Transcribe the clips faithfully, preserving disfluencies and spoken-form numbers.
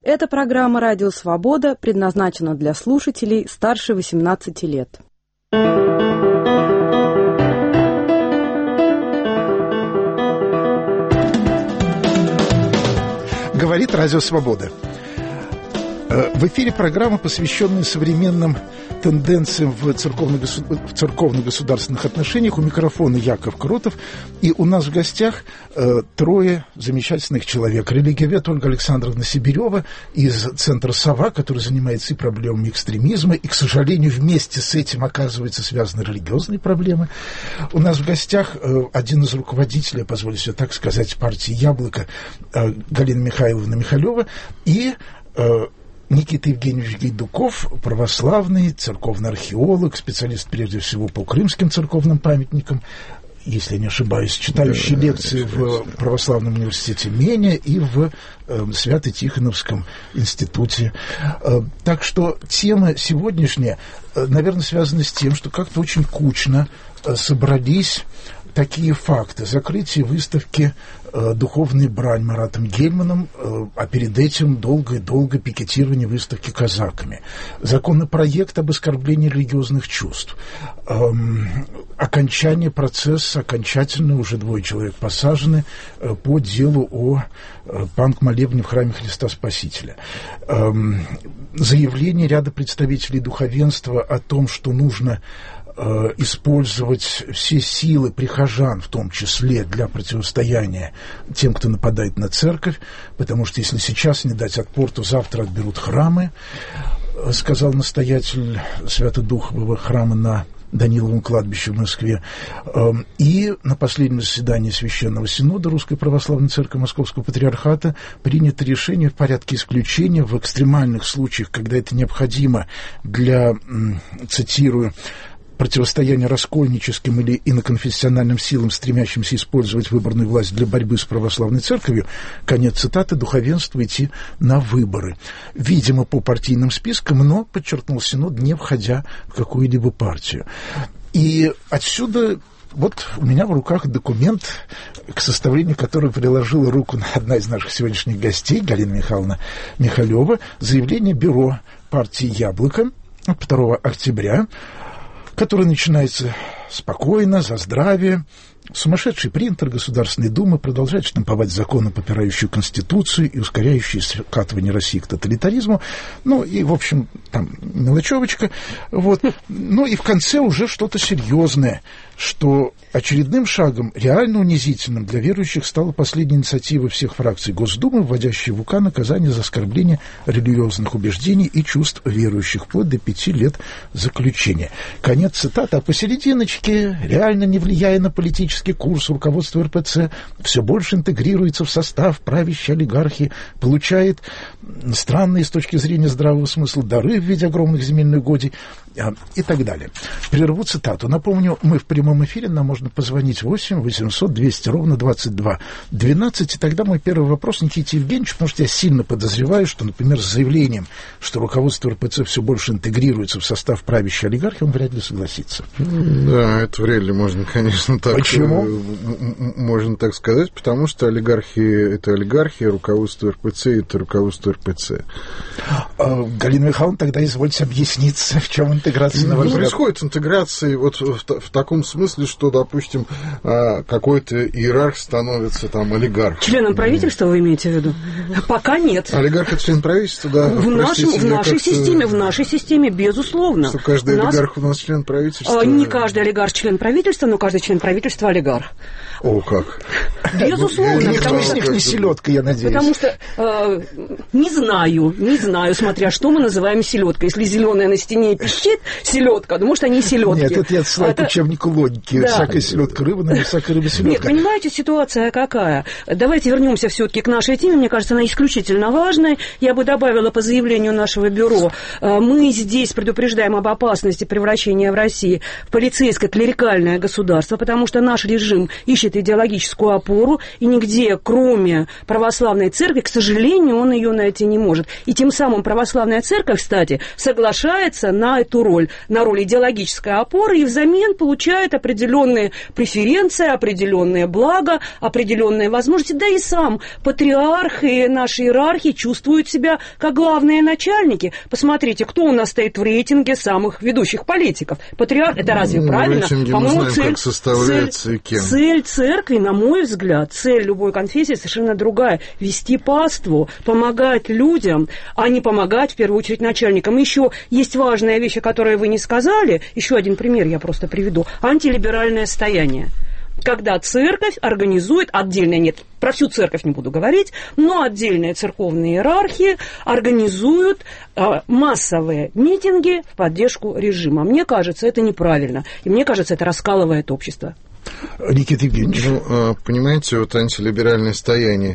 Эта программа «Радио Свобода» предназначена для слушателей старше восемнадцати лет. Говорит «Радио Свобода». В эфире программа, посвященная современным тенденциям в церковно-государственных отношениях. У микрофона Яков Кротов. И у нас в гостях э, трое замечательных человек. Религиовед Ольга Александровна Сибирева из Центра «Сова», который занимается и проблемами экстремизма, и, к сожалению, вместе с этим, оказывается, связаны религиозные проблемы. У нас в гостях э, один из руководителей, позволю себе так сказать, партии «Яблоко», э, Галина Михайловна Михалева, и э, Никита Евгеньевич Гайдуков, православный, церковный археолог, специалист прежде всего по крымским церковным памятникам, если я не ошибаюсь, читающий да, лекции в Православном университете Меня и в э, Свято-Тихоновском институте. Э, так что тема сегодняшняя, э, наверное, связана с тем, что как-то очень кучно э, собрались такие факты. Закрытие выставки э, «Духовная брань» Маратом Гельманом, э, а перед этим долгое-долго пикетирование выставки казаками. Законопроект об оскорблении религиозных чувств. Эм, окончание процесса, окончательно уже двое человек посажены э, по делу о э, панк-молебне в храме Христа Спасителя. Эм, заявление ряда представителей духовенства о том, что нужно использовать все силы прихожан, в том числе для противостояния тем, кто нападает на церковь, потому что если сейчас не дать отпор, то завтра отберут храмы, сказал настоятель Свято-Духового храма на Даниловом кладбище в Москве. И на последнем заседании Священного Синода Русской Православной Церкви Московского Патриархата принято решение в порядке исключения в экстремальных случаях, когда это необходимо для, цитирую, противостояние раскольническим или иноконфессиональным силам, стремящимся использовать выборную власть для борьбы с православной церковью, конец цитаты, духовенство идти на выборы. Видимо, по партийным спискам, но, подчеркнул Синод, не входя в какую-либо партию. И отсюда вот у меня в руках документ, к составлению которого приложила руку одна из наших сегодняшних гостей, Галина Михайловна Михалева, заявление бюро партии «Яблоко» второго октября, который начинается спокойно, за здравие. Сумасшедший принтер Государственной Думы продолжает штамповать законы, попирающие Конституцию и ускоряющие скатывание России к тоталитаризму. Ну, и, в общем, там мелочевочка. Вот. Ну, и в конце уже что-то серьезное, что очередным шагом, реально унизительным для верующих, стала последняя инициатива всех фракций Госдумы, вводящая в УК наказание за оскорбление религиозных убеждений и чувств верующих, вплоть до пяти лет заключения. Конец цитаты. А посерединочке, реально не влияя на политический курс, руководство эр пэ цэ все больше интегрируется в состав правящей олигархии, получает странные с точки зрения здравого смысла дары в виде огромных земельных угодий и так далее. Прерву цитату. Напомню, мы в прямом эфире, нам можно позвонить восемь восемьсот двести ровно двадцать два двенадцать. И тогда мой первый вопрос Никите Евгеньевичу, потому что я сильно подозреваю, что, например, с заявлением, что руководство эр пэ цэ все больше интегрируется в состав правящей олигархии, он вряд ли согласится. Да, это вряд ли можно, конечно, так... Почему? Можно так сказать, потому что олигархия — это олигархия, руководство эр пэ цэ — это руководство эр пэ цэ. А, Галина Михайловна, тогда извольте объясниться, в чем интеграция, на ваш взгляд? Происходит интеграция вот в, в таком смысле, что, допустим, какой-то иерарх становится там олигархом. Членом правительства вы имеете в виду? Пока нет. Олигарх — это член правительства, да. В, нашем, в нашей системе, в нашей системе, безусловно. Что каждый у олигарх у нас член правительства? Не каждый олигарх член правительства, но каждый член правительства олигарх. О, как? Безусловно. Никто из них не селедка, я надеюсь. Потому что, э, не знаю, не знаю, смотря что мы называем селедкой. Если зеленая на стене пищит селедка, ну, может, они и селедки. Нет, это я отсылаю к учебнику логики. Да. Всякая селедка рыба, но не всякая рыба селедка. Нет, понимаете, ситуация какая? Давайте вернемся все-таки к нашей теме. Мне кажется, она исключительно важная. Я бы добавила по заявлению нашего бюро. Мы здесь предупреждаем об опасности превращения в России в полицейское клерикальное государство, потому что наш режим ищет идеологическую опору, и нигде, кроме православной церкви, к сожалению, он ее найти не может. И тем самым православная церковь, кстати, соглашается на эту эту роль на роль идеологической опоры и взамен получает определенные преференции, определенные блага, определенные возможности. Да и сам патриарх и наши иерархи чувствуют себя как главные начальники. Посмотрите, кто у нас стоит в рейтинге самых ведущих политиков. Патриарх, это разве ну, правильно? По-моему, цель, как составляется цель, и кем. Цель церкви, на мой взгляд, цель любой конфессии совершенно другая. Вести паству, помогать людям, а не помогать, в первую очередь, начальникам. Еще есть важная вещь, о которой вы не сказали. Еще один пример я просто приведу. Антилиберальное стояние. Когда церковь организует, отдельно нет, про всю церковь не буду говорить, но отдельные церковные иерархии организуют э, массовые митинги в поддержку режима. Мне кажется, это неправильно. И мне кажется, это раскалывает общество. Никита Евгеньевич. Ну, понимаете, вот антилиберальное стояние,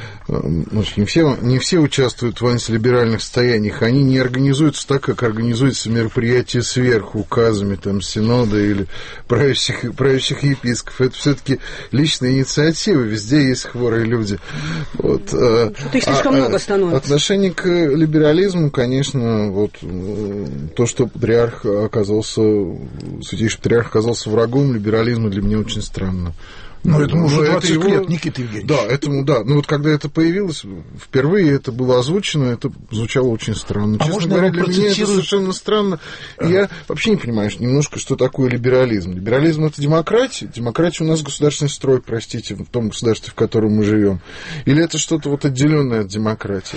не все, не все участвуют в антилиберальных стояниях, они не организуются так, как организуются мероприятия сверху, указами там, синода или правящих, правящих епископов. Это все-таки личная инициатива, везде есть хворые люди. Вот. Что-то их слишком а, много становится. Отношение к либерализму, конечно, вот, то, что патриарх оказался, святейший патриарх оказался врагом либерализма, для меня очень странно. Ну, этому уже двадцать его... лет, Никита Евгеньевич. Да, этому, да. Ну, вот когда это появилось, впервые это было озвучено, это звучало очень странно. А Честно можно говоря, я для процитирую... меня это совершенно странно. А. Я вообще не понимаю немножко, что такое либерализм. Либерализм – это демократия. Демократия у нас государственный строй, простите, в том государстве, в котором мы живем. Или это что-то вот отделенное от демократии?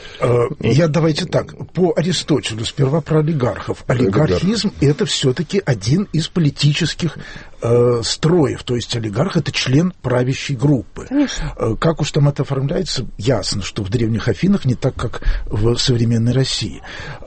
Я давайте так, по Аристотелю, сперва про олигархов. Олигархизм – это все-таки один из политических э, строев, то есть олигарх – это член правящей группы. Конечно. Как уж там это оформляется, ясно, что в древних Афинах не так, как в современной России.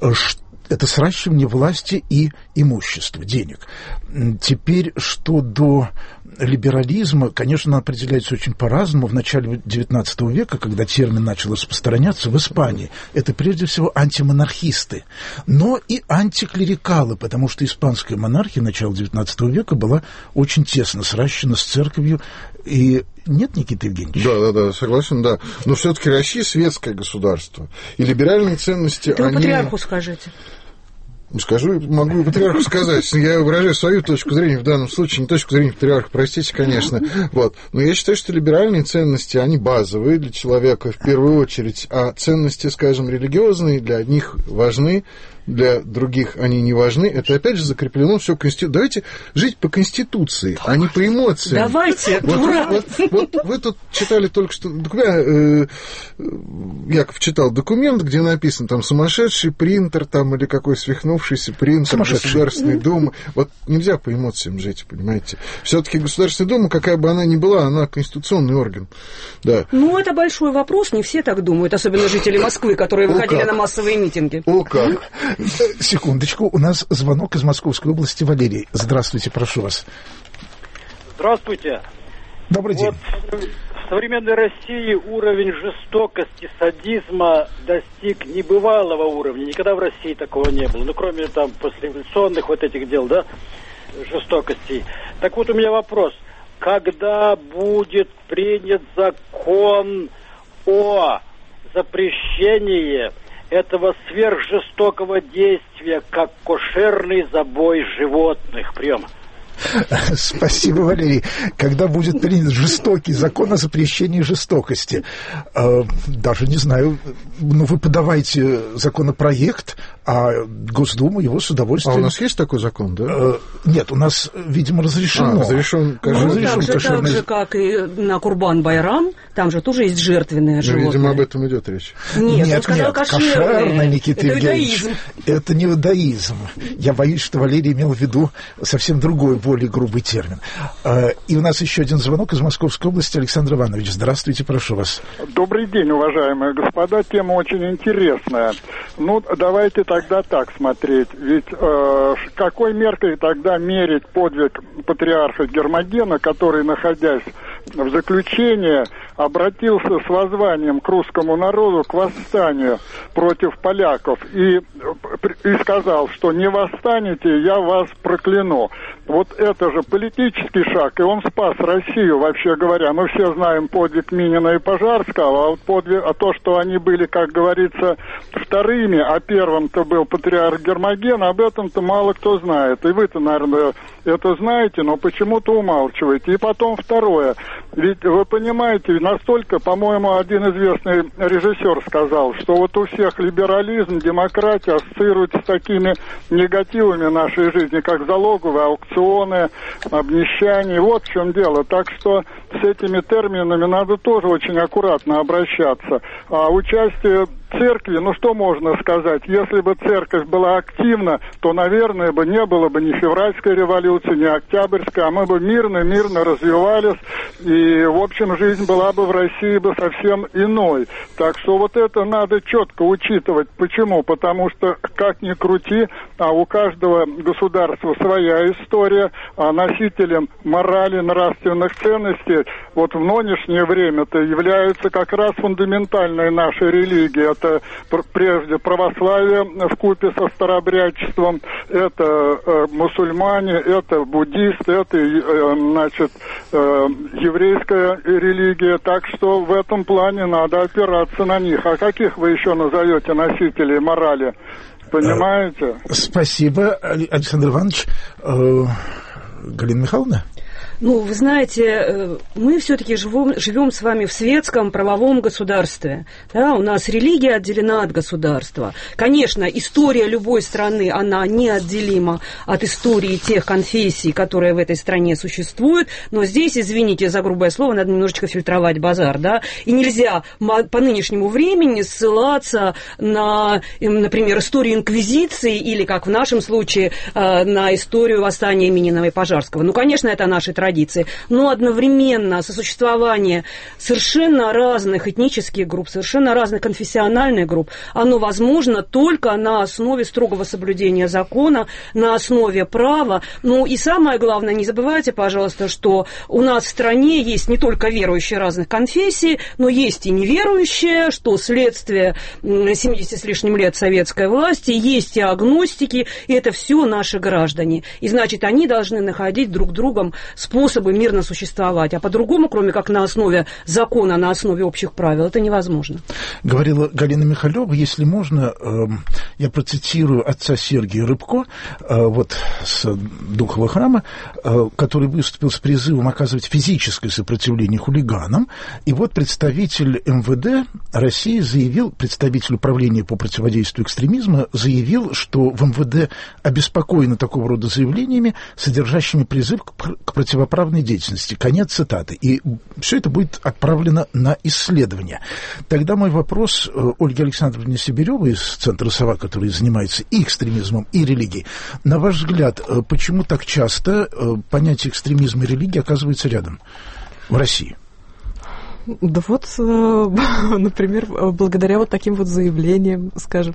Это сращивание власти и имущества, денег. Теперь, что до либерализма, конечно, он определяется очень по-разному. В начале девятнадцатого века, когда термин начал распространяться в Испании, это прежде всего антимонархисты, но и антиклерикалы, потому что испанская монархия начала девятнадцатого века была очень тесно сращена с церковью. И нет, Никита Евгеньевич? Да, да, да, согласен, да. Но все-таки Россия светское государство. И либеральные ценности, это они... вы патриарху скажите. Скажу, могу и патриарху сказать. Я выражаю свою точку зрения в данном случае, не точку зрения патриарха, простите, конечно. Вот. Но я считаю, что либеральные ценности, они базовые для человека в первую очередь, а ценности, скажем, религиозные для одних важны, для других они не важны. Это, опять же, закреплено все Конституцией. Давайте жить по Конституции, а не по эмоциям. Давайте, вот, вот, вот, вот вы тут читали только что... Э, Яков читал документ, где написано там сумасшедший принтер там, или какой свихнувшийся принтер Государственной Думы. Вот нельзя по эмоциям жить, понимаете. Все-таки Государственная Дума, какая бы она ни была, она конституционный орган. Да. Ну, это большой вопрос, не все так думают, особенно жители Москвы, которые выходили на массовые митинги. О, как! Секундочку, у нас звонок из Московской области. Валерий, здравствуйте, прошу вас. Здравствуйте. Добрый день. Вот в современной России уровень жестокости, садизма достиг небывалого уровня. Никогда в России такого не было. Ну, кроме там послереволюционных вот этих дел, да, жестокостей. Так вот у меня вопрос. Когда будет принят закон о запрещении этого сверхжестокого действия, как кошерный забой животных? Прием. Спасибо, Валерий. Когда будет принят жестокий закон о запрещении жестокости? Э, даже не знаю, ну, вы подавайте законопроект, а Госдума его с удовольствием... А у нас есть такой закон, да? Э, нет, у нас, видимо, разрешено. А, разрешен, ну, разрешен так, же, кошерный... так же, как и на Курбан-Байрам, там же тоже есть жертвенные ну, животные. Видимо, об этом идет речь. Нет, нет, он сказал нет кошерные. Кошерный, Никита это Евгеньевич. иудаизм. Это не иудаизм. Я боюсь, что Валерий имел в виду совсем другой, более грубый термин. И у нас еще один звонок из Московской области. Александр Иванович, здравствуйте, прошу вас. Добрый день, уважаемые господа. Тема очень интересная. Ну, давайте тогда так смотреть. Ведь э, какой меркой тогда мерить подвиг патриарха Гермогена, который, находясь в заключение обратился с воззванием к русскому народу к восстанию против поляков и, и сказал, что не восстанете, я вас прокляну. Вот это же политический шаг, и он спас Россию, вообще говоря. Мы все знаем подвиг Минина и Пожарского, а вот подвиг, а то, что они были, как говорится, вторыми, а первым-то был патриарх Гермоген, об этом-то мало кто знает. И вы-то, наверное, это знаете, но почему-то умалчиваете. И потом второе. Ведь вы понимаете, настолько, по-моему, один известный режиссер сказал, что вот у всех либерализм, демократия ассоциируется с такими негативами нашей жизни, как залоговые аукционы, обнищание. Вот в чем дело. Так что с этими терминами надо тоже очень аккуратно обращаться. А участие церкви, ну что можно сказать, если бы церковь была активна, то, наверное, бы не было бы ни февральской революции, ни октябрьской, а мы бы мирно-мирно развивались, и, в общем, жизнь была бы в России бы совсем иной. Так что вот это надо четко учитывать. Почему? Потому что, как ни крути, а у каждого государства своя история, а носителем морали, нравственных ценностей вот в нынешнее время-то являются как раз фундаментальные наши религии. Это прежде православие вкупе со старообрядчеством, это э, мусульмане, это буддисты, это э, значит, э, еврейская религия. Так что в этом плане надо опираться на них. А каких вы еще назовете носителей морали? Понимаете? Спасибо, Александр Иванович. Галина Михайловна? Ну, вы знаете, мы все-таки живем, живем с вами в светском правовом государстве. Да, у нас религия отделена от государства. Конечно, история любой страны, она неотделима от истории тех конфессий, которые в этой стране существуют. Но здесь, извините за грубое слово, надо немножечко фильтровать базар. Да? И нельзя по нынешнему времени ссылаться на, например, историю инквизиции или, как в нашем случае, на историю восстания Минина и Пожарского. Ну, конечно, это наши традиции. Но одновременно сосуществование совершенно разных этнических групп, совершенно разных конфессиональных групп, оно возможно только на основе строгого соблюдения закона, на основе права. Ну и самое главное, не забывайте, пожалуйста, что у нас в стране есть не только верующие разных конфессий, но есть и неверующие, что следствие семидесяти с лишним лет советской власти, есть и агностики, и это все наши граждане. И значит, они должны находить друг другом способ способы мирно существовать, а по-другому, кроме как на основе закона, на основе общих правил, это невозможно. Говорила Галина Михайлова, если можно, я процитирую отца Сергия Рыбко, вот с Духового храма, который выступил с призывом оказывать физическое сопротивление хулиганам, и вот представитель эм вэ дэ России заявил, представитель управления по противодействию экстремизму заявил, что в эм вэ дэ обеспокоены такого рода заявлениями, содержащими призыв к противоправной деятельности. Конец цитаты. И все это будет отправлено на исследование. Тогда мой вопрос Ольге Александровне Сибиревой из Центра «Сова», который занимается и экстремизмом, и религией. На ваш взгляд, почему так часто понятие экстремизма и религии оказывается рядом в России? Да вот, например, благодаря вот таким вот заявлениям, скажем.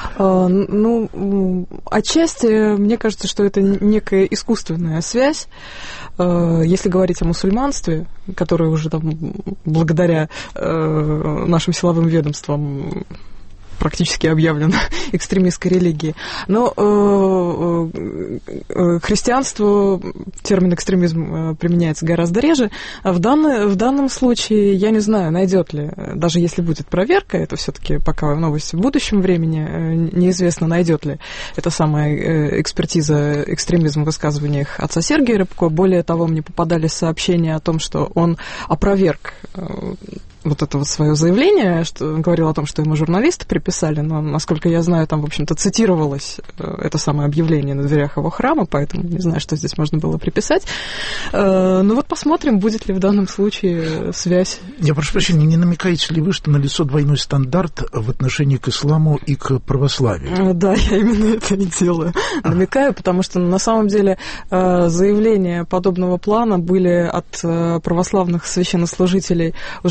Ну, отчасти, мне кажется, что это некая искусственная связь. Если говорить о мусульманстве, которое уже там благодаря нашим силовым ведомствам практически объявлено экстремистской религией. Но э, э, христианству термин экстремизм э, применяется гораздо реже. А в, данный, в данном случае я не знаю, найдет ли, даже если будет проверка, это все-таки пока новость в будущем времени, э, неизвестно, найдет ли эта самая э, экспертиза экстремизма в высказываниях отца Сергия Рыбко. Более того, мне попадались сообщения о том, что он опроверг э, вот это вот свое заявление, что он говорил о том, что ему журналисты приписали, но, насколько я знаю, там, в общем-то, цитировалось это самое объявление на дверях его храма, поэтому не знаю, что здесь можно было приписать. Ну вот посмотрим, будет ли в данном случае связь. Я прошу прощения, не намекаете ли вы, что налицо двойной стандарт в отношении к исламу и к православию? Да, я именно это и делаю. А. Намекаю, потому что на самом деле заявления подобного плана были от православных священнослужителей уже не раз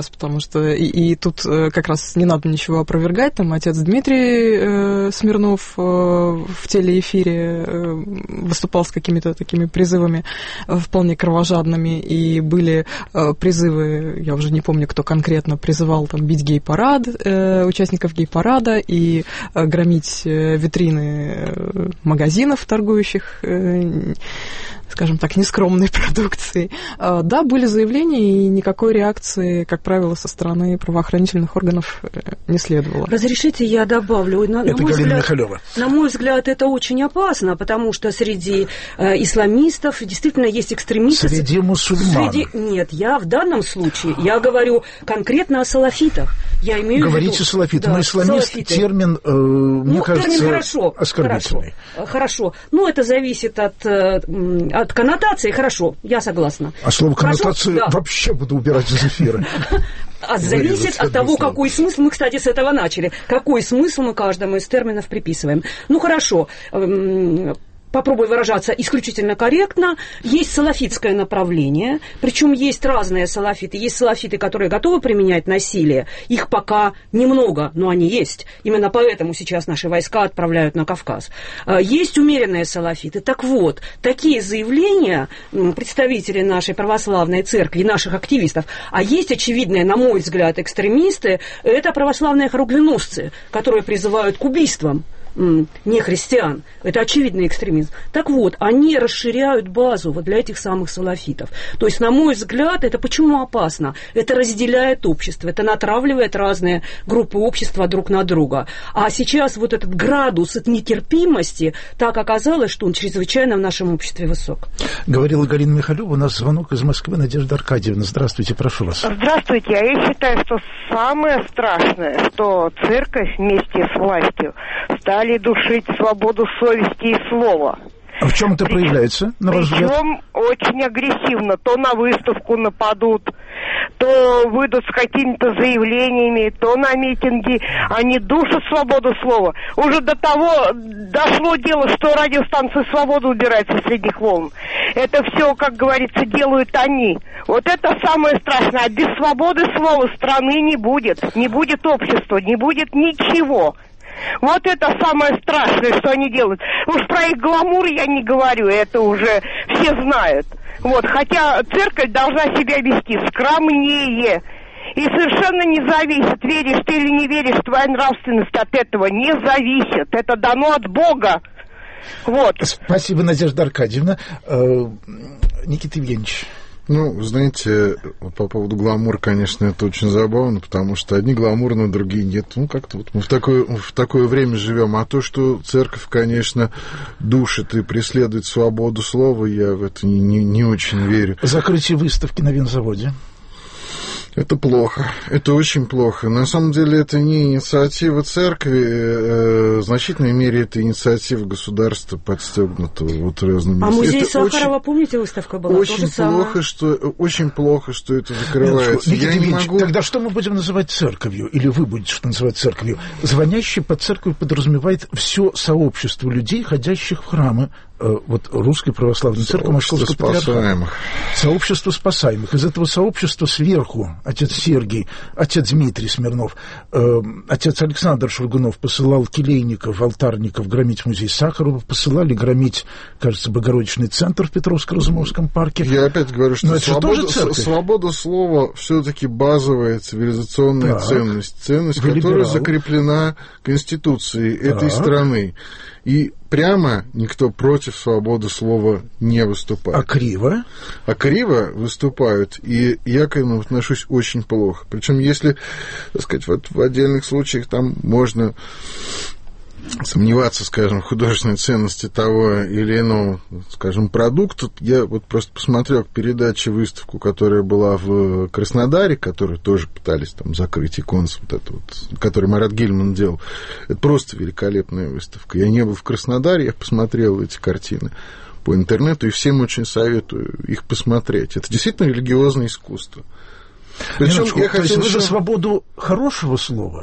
потому что и, и тут как раз не надо ничего опровергать. Там отец Дмитрий э, Смирнов э, в телеэфире э, выступал с какими-то такими призывами э, вполне кровожадными, и были э, призывы, я уже не помню, кто конкретно призывал там бить гей-парад, э, участников гей-парада, и э, громить э, витрины э, магазинов, торгующих э, скажем так, нескромной продукцией. Да, были заявления, и никакой реакции, как правило, со стороны правоохранительных органов не следовало. Разрешите, я добавлю. На, это на мой Галина взгляд, Михалева. На мой взгляд, это очень опасно, потому что среди э, исламистов действительно есть экстремисты. Среди мусульман. Среди... Нет, я в данном случае, я говорю конкретно о салафитах. Я имею Говорите в виду... салафиты, да, но исламист салафиты. термин, э, мне ну, кажется, термин хорошо, оскорбительный. Хорошо, хорошо. Ну, это зависит от, от коннотации. Хорошо, я согласна. А слово коннотацию да. вообще буду убирать из эфира. А зависит от того, какой смысл. Мы, кстати, с этого начали. Какой смысл мы каждому из терминов приписываем. Ну, хорошо. Попробую выражаться исключительно корректно. Есть салафитское направление, причем есть разные салафиты. Есть салафиты, которые готовы применять насилие. Их пока немного, но они есть. Именно поэтому сейчас наши войска отправляют на Кавказ. Есть умеренные салафиты. Так вот, такие заявления представителей нашей православной церкви, наших активистов, а есть очевидные, на мой взгляд, экстремисты, это православные хоругвеносцы, которые призывают к убийствам не христиан. Это очевидный экстремизм. Так вот, они расширяют базу вот для этих самых салафитов. То есть, на мой взгляд, это почему опасно? Это разделяет общество, это натравливает разные группы общества друг на друга. А сейчас вот этот градус от нетерпимости, так оказалось, что он чрезвычайно в нашем обществе высок. Говорила Галина Михалева, у нас звонок из Москвы. Надежда Аркадьевна, здравствуйте, прошу вас. Здравствуйте. А я считаю, что самое страшное, что церковь вместе с властью стали душить свободу совести и слова. А в чем это При... проявляется, на ваш взгляд? Причем очень агрессивно. То на выставку нападут, то выйдут с какими-то заявлениями, то на митинги. Они душат свободу слова. Уже до того дошло дело, что радиостанция «Свобода» убирается среди них волн. Это все, как говорится, делают они. Вот это самое страшное. А без свободы слова страны не будет. Не будет общества, не будет ничего. Вот это самое страшное, что они делают. Уж про их гламур я не говорю, это уже все знают. Вот, хотя церковь должна себя вести скромнее. И совершенно не зависит, веришь ты или не веришь, твоя нравственность от этого не зависит. Это дано от Бога. Вот. Спасибо, Надежда Аркадьевна. Никита Евгеньевич. Ну, знаете, по поводу гламура, конечно, это очень забавно, потому что одни гламурные, другие нет. Ну, как-то вот мы в такое, в такое время живем. А то, что церковь, конечно, душит и преследует свободу слова, я в это не, не, не очень верю. Закрытие выставки на винзаводе. Это плохо, это очень плохо. На самом деле это не инициатива церкви, э, в значительной мере это инициатива государства, подстегнутого вот разными... А музей это Сахарова, очень, помните, выставка была? Очень плохо, что, очень плохо, что это закрывается. Нет, Я не могу... Тогда что мы будем называть церковью? Или вы будете что называть церковью? Звонящий под церковью подразумевает все сообщество людей, ходящих в храмы, вот Русской Православной Церкви Московского Патриархата. Сообщество спасаемых. Из этого сообщества сверху отец Сергий, отец Дмитрий Смирнов, э, отец Александр Шульгунов посылал келейников, алтарников громить музей Сахарова, посылали громить, кажется, Богородичный центр в Петровско-Разумовском парке. Я опять говорю, что свобода, свобода слова все-таки базовая цивилизационная так. ценность, ценность, Вы которая либерал. закреплена Конституцией так. этой страны. И прямо никто против свободы слова не выступает. А криво? А криво выступают, и я к этому отношусь очень плохо. Причем, если, так сказать, вот в отдельных случаях там можно сомневаться, скажем, в художественной ценности того или иного, скажем, продукта. Я вот просто посмотрел передачу, выставку, которая была в Краснодаре, которую тоже пытались там закрыть, иконс, вот это вот, который Марат Гельман делал. Это просто великолепная выставка. Я не был в Краснодаре, я посмотрел эти картины по интернету, и всем очень советую их посмотреть. Это действительно религиозное искусство. Причем я хотел, то есть вы за свободу хорошего слова?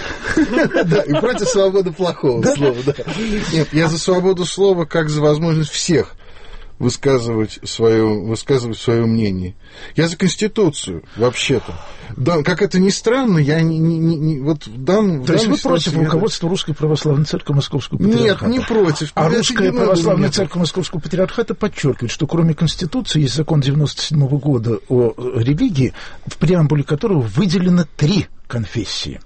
Да, и против свободы плохого слова, да. Нет, я за свободу слова, как за возможность всех высказывать свое, высказывать свое мнение. Я за Конституцию, вообще-то. Да, как это ни странно, я не... не, не вот в данном, То в есть вы ситуации, против руководства Русской Православной Церкви Московского Патриархата? Нет, не против. А Это Русская не надо Православная мне. Церковь Московского Патриархата подчеркивает, что кроме Конституции есть закон девяносто седьмого года о религии, в преамбуле которого выделено три конфессии.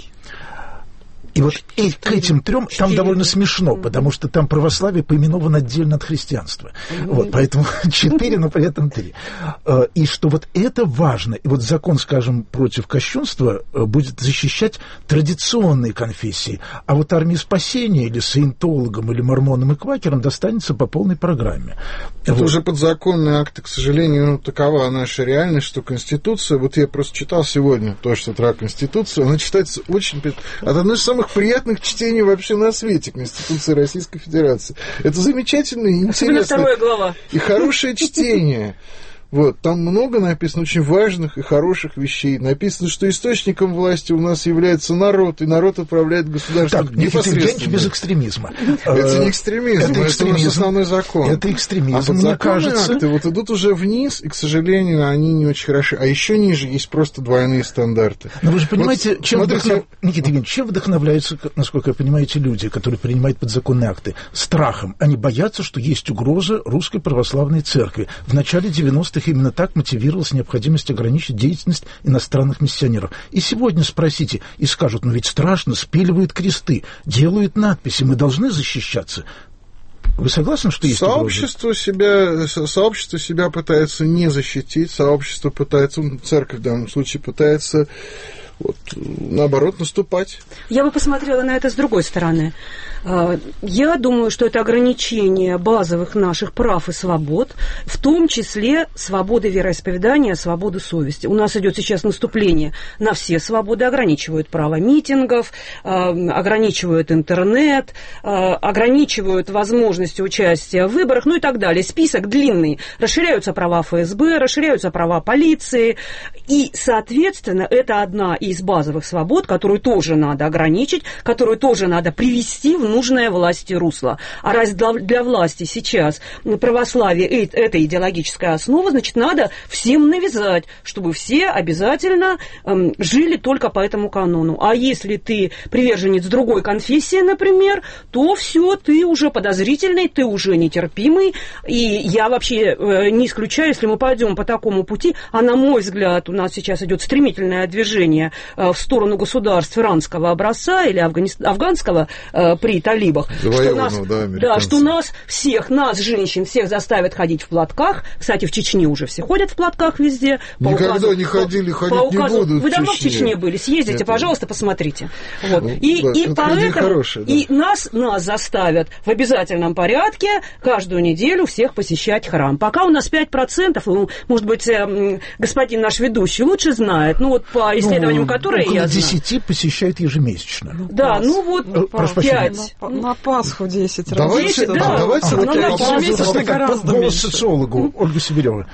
И вот и к этим трем там довольно смешно, потому что там православие поименовано отдельно от христианства. Вот, поэтому четыре, но при этом три. И что вот это важно. И вот закон, скажем, против кощунства будет защищать традиционные конфессии. А вот армии спасения или саентологам, или мормонам и квакерам достанется по полной программе. Это вот. уже подзаконные акты, к сожалению, ну, такова наша реальность, что Конституция, вот я просто читал сегодня то, что это Конституция, она читается очень... Это одно из самых приятных чтений вообще на свете, Конституция Российской Федерации. Это замечательно и интересно. Вторая глава. И хорошее чтение. Вот, там много написано очень важных и хороших вещей. Написано, что источником власти у нас является народ, и народ управляет государством Так, Никита Евгеньевич, без экстремизма. Это не экстремизм, это, это наш основной закон. Это экстремизм, а мне кажется. акты вот идут уже вниз, и, к сожалению, они не очень хороши. А еще ниже есть просто двойные стандарты. Но вы же понимаете, вот, чем, смотрите... вдохнов... Никита Евгеньевич, чем вдохновляются, насколько вы понимаете, люди, которые принимают подзаконные акты? Страхом. Они боятся, что есть угроза Русской Православной Церкви. В начале девяностых именно так мотивировалась необходимость ограничить деятельность иностранных миссионеров. И сегодня спросите, и скажут, ну ведь страшно, спиливают кресты, делают надписи, мы должны защищаться. Вы согласны, что есть сообщество угроза? себя, сообщество себя пытается не защитить, сообщество пытается, церковь в данном случае пытается... Вот, наоборот, наступать. Я бы посмотрела на это с другой стороны. Я думаю, что это ограничение базовых наших прав и свобод, в том числе свободы вероисповедания, свободы совести. У нас идет сейчас наступление на все свободы, ограничивают право митингов, ограничивают интернет, ограничивают возможности участия в выборах, ну и так далее. Список длинный. Расширяются права эф эс бэ, расширяются права полиции. И, соответственно, это одна из базовых свобод, которую тоже надо ограничить, которую тоже надо привести в нужное власти русло. А раз для власти сейчас православие – это идеологическая основа, значит, надо всем навязать, чтобы все обязательно эм, жили только по этому канону. А если ты приверженец другой конфессии, например, то все, ты уже подозрительный, ты уже нетерпимый. И я вообще э, не исключаю, если мы пойдем по такому пути, а на мой взгляд, у нас сейчас идет стремительное движение в сторону государств иранского образца или афгани... афганского э, при талибах, что нас, да, да, что нас всех, нас, женщин, всех заставят ходить в платках. Кстати, в Чечне уже все ходят в платках везде. Никогда указу, не ходили, по, ходить по указу, не будут. Вы давно в Чечне, в Чечне были? Съездите, Нет, пожалуйста, посмотрите. Вот. Ну, и да, и поэтому хорошие, да. и нас, нас заставят в обязательном порядке каждую неделю всех посещать храм. Пока у нас пять процентов, может быть, господин наш ведущий лучше знает, ну вот по исследованиям, ну, которые около я знаю. десяти посещают ежемесячно. Ну, да, Пас. ну вот ну, пять. На, на Пасху десять раз. Давайте, десять, да, да. давайте А, вот ну, я да, вам ежемесячно скажу, гораздо Голос меньше. социологу Ольга Сибирева.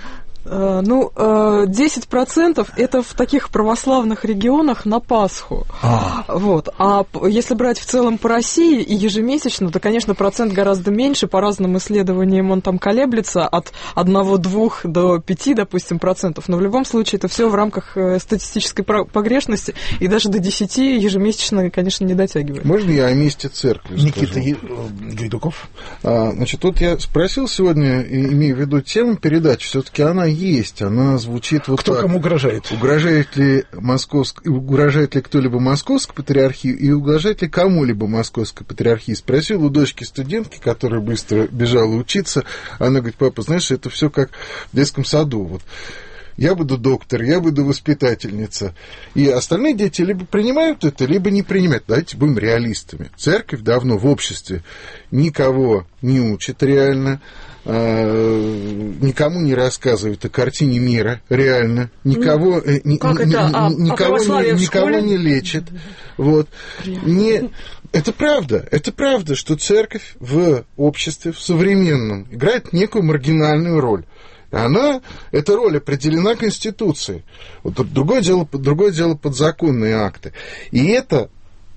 Ну, десять процентов это в таких православных регионах на Пасху. А. Вот. А если брать в целом по России и ежемесячно, то, конечно, процент гораздо меньше. По разным исследованиям он там колеблется от одного-двух до пяти, допустим, процентов. Но в любом случае это все в рамках статистической погрешности. И даже до десяти ежемесячно, конечно, не дотягивает. Можно я о месте церкви Никита скажу? Гайдуков. А, значит, тут я спросил сегодня, имея в виду тему передачи, все-таки она есть, она звучит вот Кто так. кому угрожает? Угрожает ли, московск... угрожает ли кто-либо Московской патриархии и угрожает ли кому-либо Московской патриархии? Спросил у дочки студентки, которая быстро бежала учиться, она говорит: папа, знаешь, это все как в детском саду, вот. Я буду доктор, я буду воспитательница. И остальные дети либо принимают это, либо не принимают. Давайте будем реалистами. Церковь давно в обществе никого не учит реально, никому не рассказывает о картине мира реально, никого, ну, ни, как ни, это? Ни, А, никого, а не, в никого школе? не лечит. Вот. Не, это правда, это правда, что церковь в обществе, в современном, играет некую маргинальную роль. Она, эта роль определена Конституцией. Вот другое дело, другое дело подзаконные акты. И это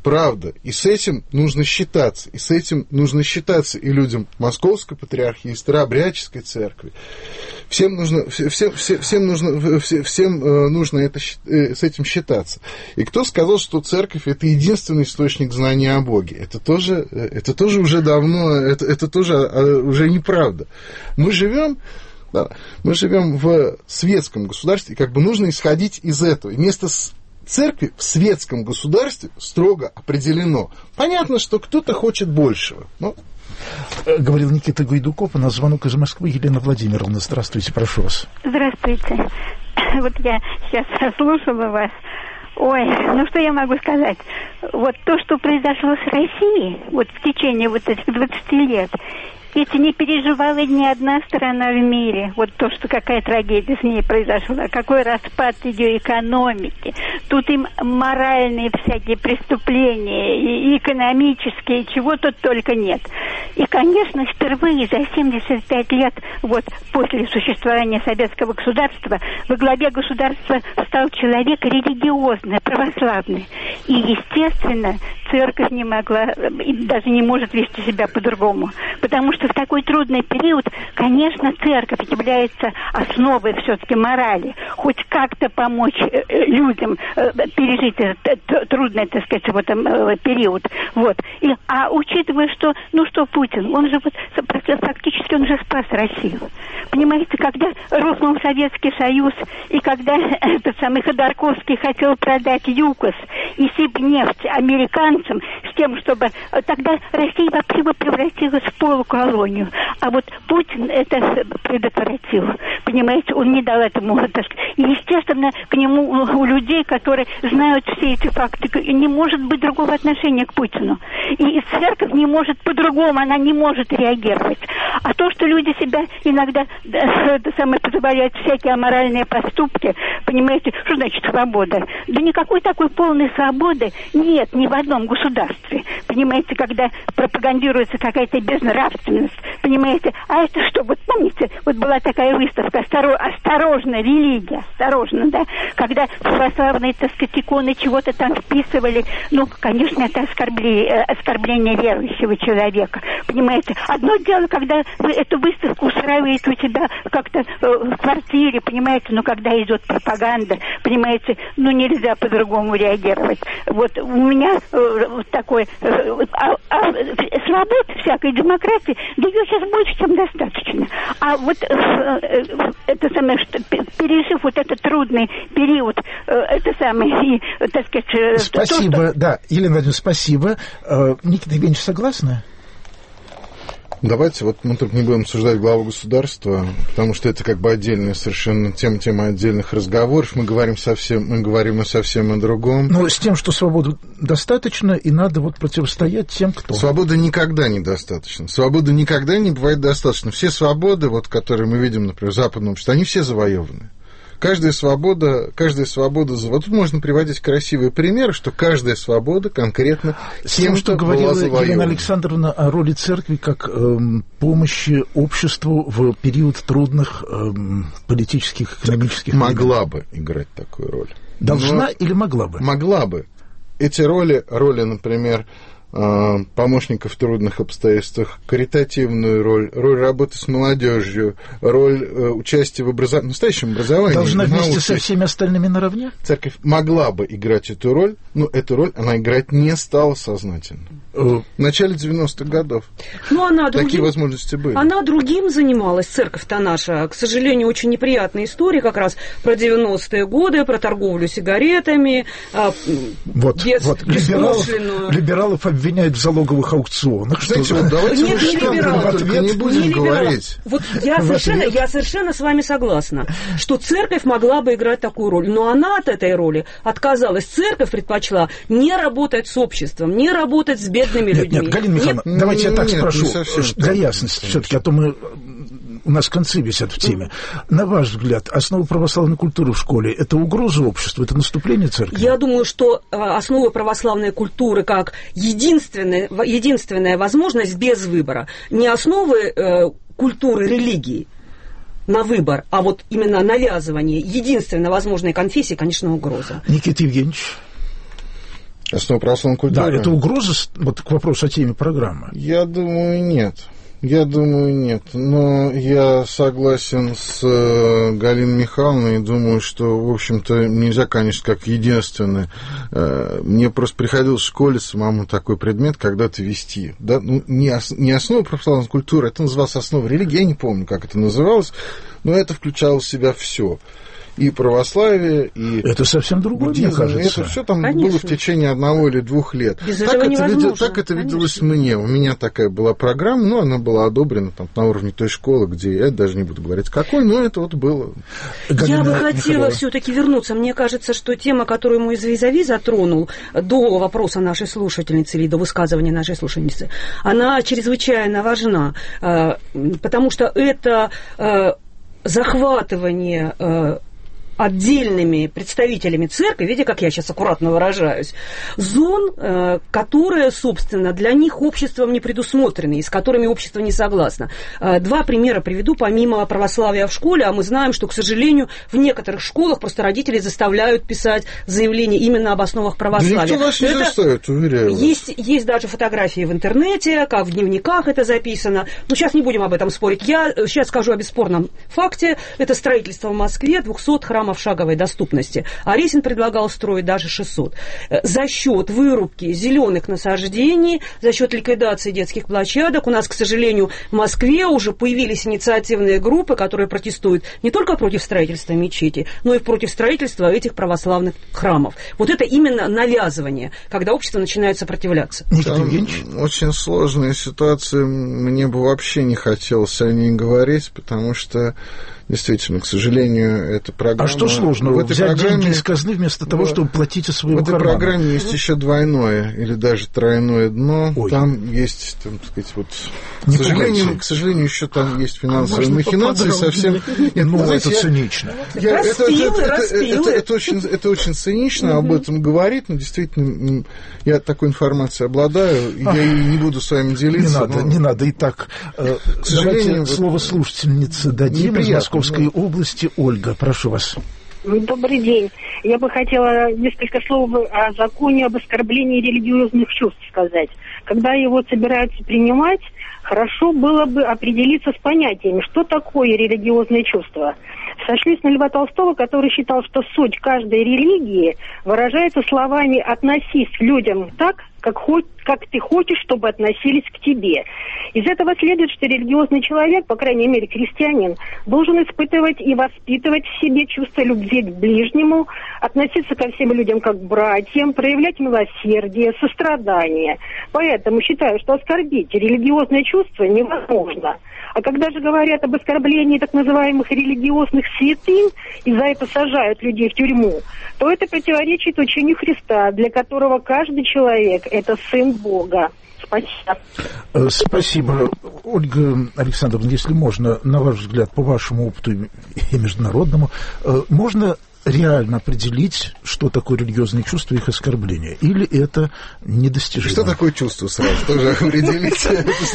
правда. И с этим нужно считаться. И с этим нужно считаться и людям Московской Патриархии, и Старообрядческой Церкви. Всем нужно, всем, всем, всем нужно, всем нужно это, с этим считаться. И кто сказал, что Церковь – это единственный источник знания о Боге? Это тоже, это тоже уже давно, это, это тоже уже неправда. Мы живем... Да, мы живем в светском государстве, и как бы нужно исходить из этого. И место церкви в светском государстве строго определено. Понятно, что кто-то хочет большего. Но... Говорил Никита Гайдуков, у нас звонок из Москвы. Елена Владимировна, здравствуйте, прошу вас. Здравствуйте. Вот я сейчас слушала вас. Ой, ну что я могу сказать? Вот то, что произошло с Россией, вот в течение вот этих двадцати лет, ведь не переживала ни одна страна в мире. Вот то, что какая трагедия с ней произошла, какой распад ее экономики. Тут им моральные всякие преступления, и экономические, чего тут только нет. И, конечно, впервые за семьдесят пять лет, вот после существования советского государства, во главе государства стал человек религиозный, православный. И, естественно, церковь не могла, даже не может вести себя по-другому. Потому что в такой трудный период, конечно, церковь является основой все-таки морали. Хоть как-то помочь людям пережить этот трудный, так сказать, в этом период. Вот. И, а учитывая, что, ну что Путин, он же вот, фактически он же спас Россию. Понимаете, когда рухнул Советский Союз, и когда этот самый Ходорковский хотел продать ЮКОС и Сибнефть американцам с тем, чтобы тогда Россия вообще бы превратилась в полуколонию. А вот Путин это предотвратил. Понимаете, он не дал этому. И, естественно, к нему у людей, которые знают все эти факты, не может быть другого отношения к Путину. И церковь не может по-другому, она не может реагировать. А то, что люди себя иногда это самое, позволяют всякие аморальные поступки, понимаете, что значит свобода? Да никакой такой полной свободы нет ни в одном государстве. Понимаете, когда пропагандируется какая-то безнравственность, понимаете, а это что, вот помните, вот была такая выставка «Осторожно, религия», осторожно, да, когда православные, так сказать, иконы чего-то там вписывали, ну, конечно, это оскорбление, оскорбление верующего человека, понимаете. Одно дело, когда вы эту выставку устраиваете у себя как-то э, в квартире, понимаете, но когда идет пропаганда, понимаете, ну, нельзя по-другому реагировать. Вот у меня э, вот такой, э, а, а, свобод всякой демократии, да ее сейчас больше, чем достаточно. А вот э, э, это самое, что, пережив вот этот трудный период, э, это самое, и, так сказать... Э, спасибо, то, что... да, Елена Владимировна, спасибо. Э, Никита Евгеньевич, согласны? Давайте вот мы тут не будем обсуждать главу государства, потому что это как бы отдельная совершенно тема, тема отдельных разговоров. Мы говорим совсем, мы говорим о совсем о другом. Но с тем, что свободы достаточно, и надо вот противостоять тем, кто... Свободы никогда недостаточно. Свободы никогда не бывает достаточно. Все свободы, вот, которые мы видим, например, в западном обществе, они все завоеваны. Каждая свобода, каждая свобода... Вот тут можно приводить красивые примеры, что каждая свобода конкретно с тем, что говорила Елена Александровна о роли церкви как эм, помощи обществу в период трудных эм, политических, экономических... Могла бы играть такую роль. Должна или могла бы? Могла бы. Эти роли, роли, например... помощников в трудных обстоятельствах, каритативную роль, роль работы с молодежью, роль э, участия в образовании, настоящем образовании. Должна вместе со всеми остальными наравне? Церковь могла бы играть эту роль, но эту роль она играть не стала сознательно. В начале девяностых годов. Ну, она другим, такие возможности были. Она другим занималась, церковь-то наша. К сожалению, очень неприятная история как раз про девяностые годы, про торговлю сигаретами, вот, без, вот. Либералов, либералов обвиняют в залоговых аукционах. Знаете, что... вот давайте Нет, мы не что либералов. не будем не говорить. Вот я совершенно, я совершенно с вами согласна, что церковь могла бы играть такую роль, но она от этой роли отказалась. Церковь предпочла не работать с обществом, не работать с бедными нет, людьми. Нет, Галина Михайловна, нет, давайте я так нет, спрошу, для так, ясности все-таки, а то мы... У нас концы висят в теме. На ваш взгляд, основа православной культуры в школе – это угроза обществу, это наступление церкви? Я думаю, что основа православной культуры как единственная, единственная возможность без выбора, не основы э, культуры религии на выбор, а вот именно навязывание единственной возможной конфессии, конечно, угроза. Никита Евгеньевич? Основа православной культуры? Да, это угроза вот, к вопросу о теме программы? Я думаю, нет. Я думаю, нет. Но я согласен с Галиной Михайловной и думаю, что, в общем-то, нельзя, конечно, как единственное. Мне просто приходилось в школе самому такой предмет когда-то вести. Да? Ну, не, ос, не основа православной культуры, это называлось основа религии, я не помню, как это называлось, но это включало в себя все. И православие, и... Это совсем другое, буддизм, мне кажется. Это все там конечно. было в течение одного или двух лет. Без так, этого это невозможно, видел, так это виделось мне. У меня такая была программа, но она была одобрена там, на уровне той школы, где я даже не буду говорить какой, но это вот было. Галина Я бы хотела все-таки вернуться. Мне кажется, что тема, которую мой визави затронул до вопроса нашей слушательницы или до высказывания нашей слушательницы, она чрезвычайно важна, потому что это захватывание отдельными представителями церкви, видите, как я сейчас аккуратно выражаюсь, зон, которые, собственно, для них обществом не предусмотрены и с которыми общество не согласно. Два примера приведу, помимо православия в школе, а мы знаем, что, к сожалению, в некоторых школах просто родители заставляют писать заявление именно об основах православия. Да никто вас не это заставит, уверяю вас. Есть, есть даже фотографии в интернете, как в дневниках это записано. Но сейчас не будем об этом спорить. Я сейчас скажу о бесспорном факте. Это строительство в Москве двухсот храмов в шаговой доступности. А Ресин предлагал строить даже шестьсот. За счет вырубки зеленых насаждений, за счет ликвидации детских площадок у нас, к сожалению, в Москве уже появились инициативные группы, которые протестуют не только против строительства мечети, но и против строительства этих православных храмов. Вот это именно навязывание, когда общество начинает сопротивляться. Очень сложная ситуация. Мне бы вообще не хотелось о ней говорить, потому что действительно, к сожалению, эта программа... А что сложного? В этой взять программе... деньги из казны вместо того, чтобы платить из своего кармана? В этой кармана. Программе есть еще двойное или даже тройное дно. Ой. Там есть, там, так сказать, вот... К сожалению, к сожалению, еще там есть финансовые а махинации совсем... Нет, ну, ну, это я... цинично. Я... Распилы, это, это, это, это, это, очень, это очень цинично об этом говорить, но действительно, я такой информацией обладаю, я ей не буду с вами делиться. Не надо, но... не надо. И так, к сожалению... Вот... слово слушательнице дадим из Московской области. Ольга, прошу вас. Добрый день. Я бы хотела несколько слов о законе об оскорблении религиозных чувств сказать. Когда его собираются принимать, хорошо было бы определиться с понятиями, что такое религиозное чувство. Сошлись на Льва Толстого, который считал, что суть каждой религии выражается словами «относись к людям так, как, хоть, как ты хочешь, чтобы относились к тебе». Из этого следует, что религиозный человек, по крайней мере христианин, должен испытывать и воспитывать в себе чувство любви к ближнему, относиться ко всем людям как к братьям, проявлять милосердие, сострадание. Поэтому считаю, что оскорбить религиозное чувство невозможно. А когда же говорят об оскорблении так называемых религиозных святынь и за это сажают людей в тюрьму, то это противоречит учению Христа, для которого каждый человек – это сын Бога. Спасибо. Спасибо. Ольга Александровна, если можно, на ваш взгляд, по вашему опыту и международному, можно реально определить, что такое религиозные чувства и их оскорбления? Или это недостижимо? Что такое чувство сразу? Тоже определить?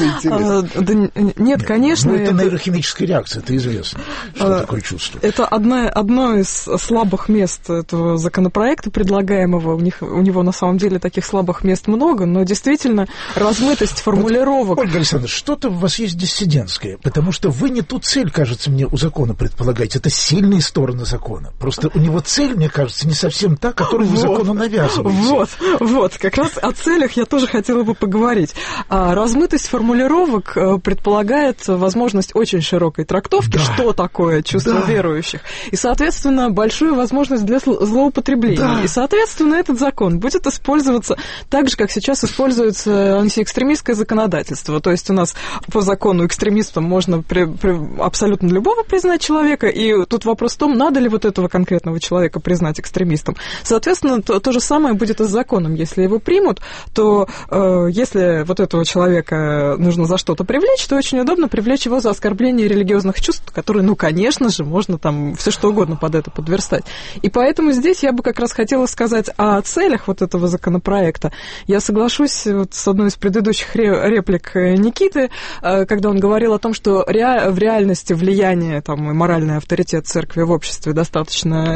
Нет, конечно. Это нейрохимическая реакция, это известно. Что такое чувство? Это одно из слабых мест этого законопроекта предлагаемого. У него на самом деле таких слабых мест много, но действительно размытость формулировок. Ольга Александровна, что-то у вас есть диссидентское, потому что вы не ту цель, кажется мне, у закона предполагаете. Это сильные стороны закона. Просто у него цель, мне кажется, не совсем та, которую вы вот, закону навязываете. Вот, вот, как раз о целях я тоже хотела бы поговорить. А, размытость формулировок предполагает возможность очень широкой трактовки, да. что такое чувство да. верующих, и, соответственно, большую возможность для злоупотребления. Да. И, соответственно, этот закон будет использоваться так же, как сейчас используется антиэкстремистское законодательство. То есть у нас по закону экстремистом можно при, при, абсолютно любого признать человека, и тут вопрос в том, надо ли вот этого конкретного человека признать экстремистом. Соответственно, то, то же самое будет и с законом. Если его примут, то э, если вот этого человека нужно за что-то привлечь, то очень удобно привлечь его за оскорбление религиозных чувств, которые, ну, конечно же, можно там все что угодно под это подверстать. И поэтому здесь я бы как раз хотела сказать о целях вот этого законопроекта. Я соглашусь вот с одной из предыдущих реплик Никиты, э, когда он говорил о том, что ре, в реальности влияние там, и моральный авторитет церкви в обществе достаточно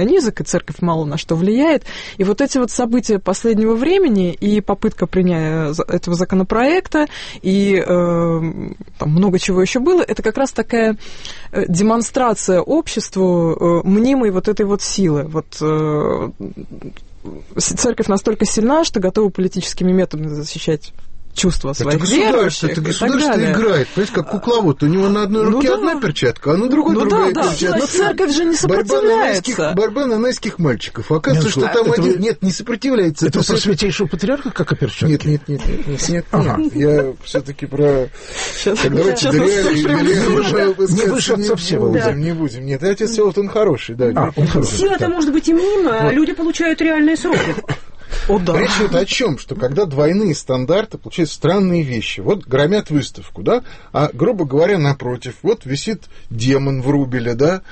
самая низок, и церковь мало на что влияет. И вот эти вот события последнего времени и попытка принятия этого законопроекта, и э, там много чего еще было, это как раз такая демонстрация обществу э, мнимой вот этой вот силы. Вот э, церковь настолько сильна, что готова политическими методами защищать чувства своих это верующих. Это государство играет, понимаете, как кукловод. У него на одной руке ну, да. одна перчатка, а на другой ну, другая да, перчатка. Но церковь же не сопротивляется. Борьба на найских мальчиков. Оказывается, нет, что там это один... Вы... Нет, не сопротивляется. Это, это про святейшего патриарха, как о перчатке? Нет, нет, нет, нет, нет, нет, ага. нет. Я все-таки про... Сейчас, так, давайте сейчас не выше отца Всеволода. Не будем. Нет, отец Всеволод, он хороший. Сила-то может быть и мнимая, а люди получают реальные сроки. О, да. Речь идет о чем? Что когда двойные стандарты, получаются странные вещи. Вот громят выставку, да, а, грубо говоря, напротив, вот висит демон в рубеле, да,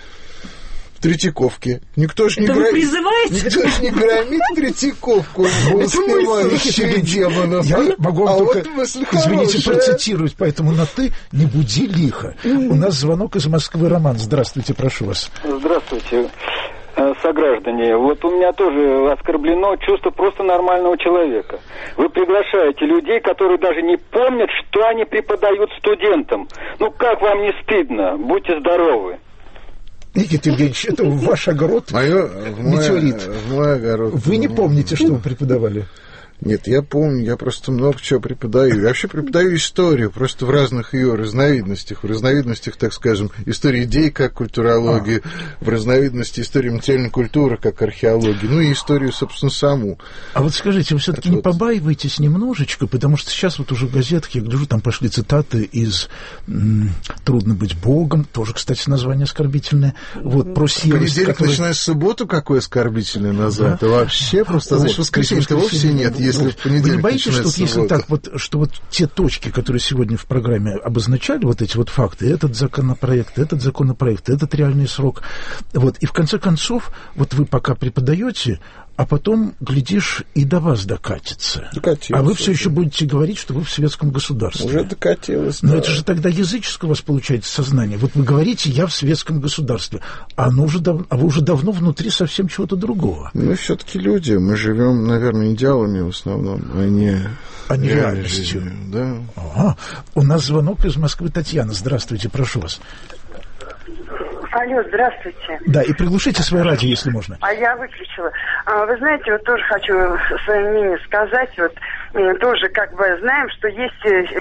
в Третьяковке. Никто ж не громит. Никто ж не громит Третьяковку, успевающие демонов. Я могу вам только, извините, процитировать, поэтому на «ты» не буди лихо. У нас звонок из Москвы. Роман, здравствуйте, прошу вас. Здравствуйте. Сограждане, вот у меня тоже оскорблено чувство просто нормального человека. Вы приглашаете людей, которые даже не помнят, что они преподают студентам. Ну, как вам не стыдно? Будьте здоровы. Никита Евгеньевич, это ваш огород, Моё, метеорит. В мой огород. Вы не помните, что вы преподавали? Нет, я помню, я просто много чего преподаю. Я вообще преподаю историю, просто в разных ее разновидностях. В разновидностях, так скажем, истории идей, как культурологии, а. в разновидности истории материальной культуры, как археологии, ну и историю, собственно, саму. А вот скажите, вы все-таки не вот... побаиваетесь немножечко, потому что сейчас вот уже в газетах, я гляжу, там пошли цитаты из м- «Трудно быть Богом», тоже, кстати, название оскорбительное, вот, про серость. Понедельник, который... начиная с субботы, какое оскорбительное название? Да. Это вообще просто, значит, вот, воскресенье-то вовсе нет. Если вот, вы не боитесь, что вот если так вот, что вот те точки, которые сегодня в программе обозначали, вот эти вот факты, этот законопроект, этот законопроект, этот реальный срок, вот, и в конце концов, вот вы пока преподаете, а потом, глядишь, и до вас докатится. Докатилось. А вы все еще будете говорить, что вы в светском государстве. Уже докатилось. Но да. это же тогда языческое у вас получается сознание. Вот вы говорите, я в светском государстве, а, оно уже дав... а вы уже давно внутри совсем чего-то другого. Мы все-таки люди, мы живем, наверное, идеалами в основном, а не, а не реальностью. Жизнью. Да. Ага. У нас звонок из Москвы. Татьяна, здравствуйте, прошу вас. Алло, здравствуйте. Да, и приглушите свое радио, если можно. А я выключила. А, вы знаете, вот тоже хочу свое мнение сказать. Вот тоже как бы знаем, что есть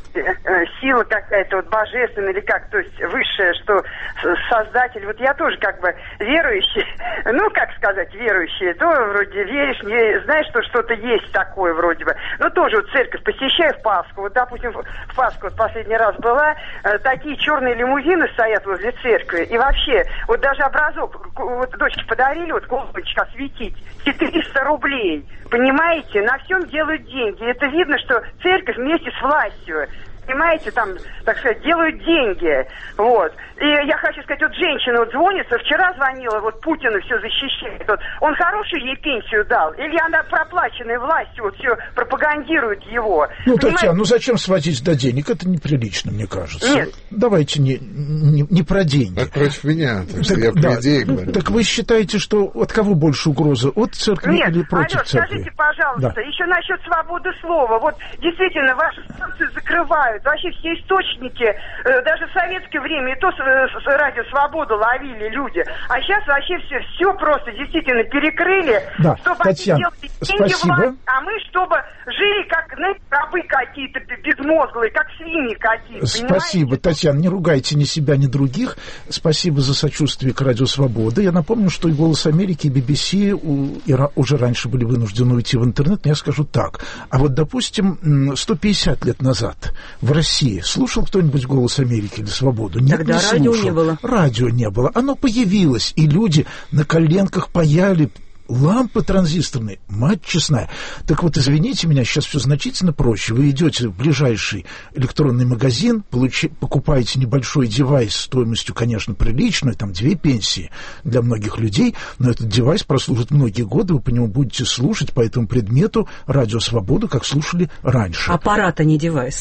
сила какая-то вот божественная или как, то есть высшая, что создатель. Вот я тоже как бы верующий, ну как сказать верующий, то вроде веришь, не, знаешь, что что-то есть такое вроде бы. Но тоже вот церковь посещаю в Пасху. Вот, допустим, в Пасху вот последний раз была, такие черные лимузины стоят возле церкви. И вообще, вот даже образок, вот дочке подарили, вот колокольчик осветить, четыреста рублей. Понимаете, на всем делают деньги. Это видно, что церковь вместе с властью, понимаете, там, так сказать, делают деньги. Вот. И я хочу сказать, вот женщина вот звонится, вчера звонила, вот Путина все защищает. Вот, он хорошую ей пенсию дал? Или она проплаченной властью вот все пропагандирует его? Ну, Татьяна, ну зачем сводить до денег? Это неприлично, мне кажется. Нет. Давайте не, не, не про деньги. Это против меня, так, так, я да, про идеи говорю. Так вы считаете, что от кого больше угроза? От церкви Нет, или против алло, церкви? скажите, пожалуйста, да. еще насчет свободы слова. Вот действительно, ваши станции закрывают. Вообще все источники, даже в советское время, и то с радио «Свободу» ловили люди. А сейчас вообще все, все просто действительно перекрыли, да. чтобы Татьяна, они делали деньги власть, а мы чтобы жили как, знаете, рабы какие-то безмозглые, как свиньи какие-то. Спасибо, понимаете? Татьяна, не ругайте ни себя, ни других. Спасибо за сочувствие к радио «Свобода». Я напомню, что и «Голос Америки», и би би си у, и уже раньше были вынуждены уйти в интернет, но я скажу так. А вот, допустим, сто пятьдесят лет назад в России слушал кто-нибудь «Голос Америки» или «Свободу»? Нет, Тогда не радио слушал. не было. Радио не было. Оно появилось, и люди на коленках паяли лампы транзисторные, мать честная. Так вот, извините меня, сейчас все значительно проще. Вы идете в ближайший электронный магазин, получи, покупаете небольшой девайс стоимостью, конечно, приличную, там две пенсии для многих людей, но этот девайс прослужит многие годы, вы по нему будете слушать по этому предмету радио «Свободу», как слушали раньше. Аппарат, а не девайс.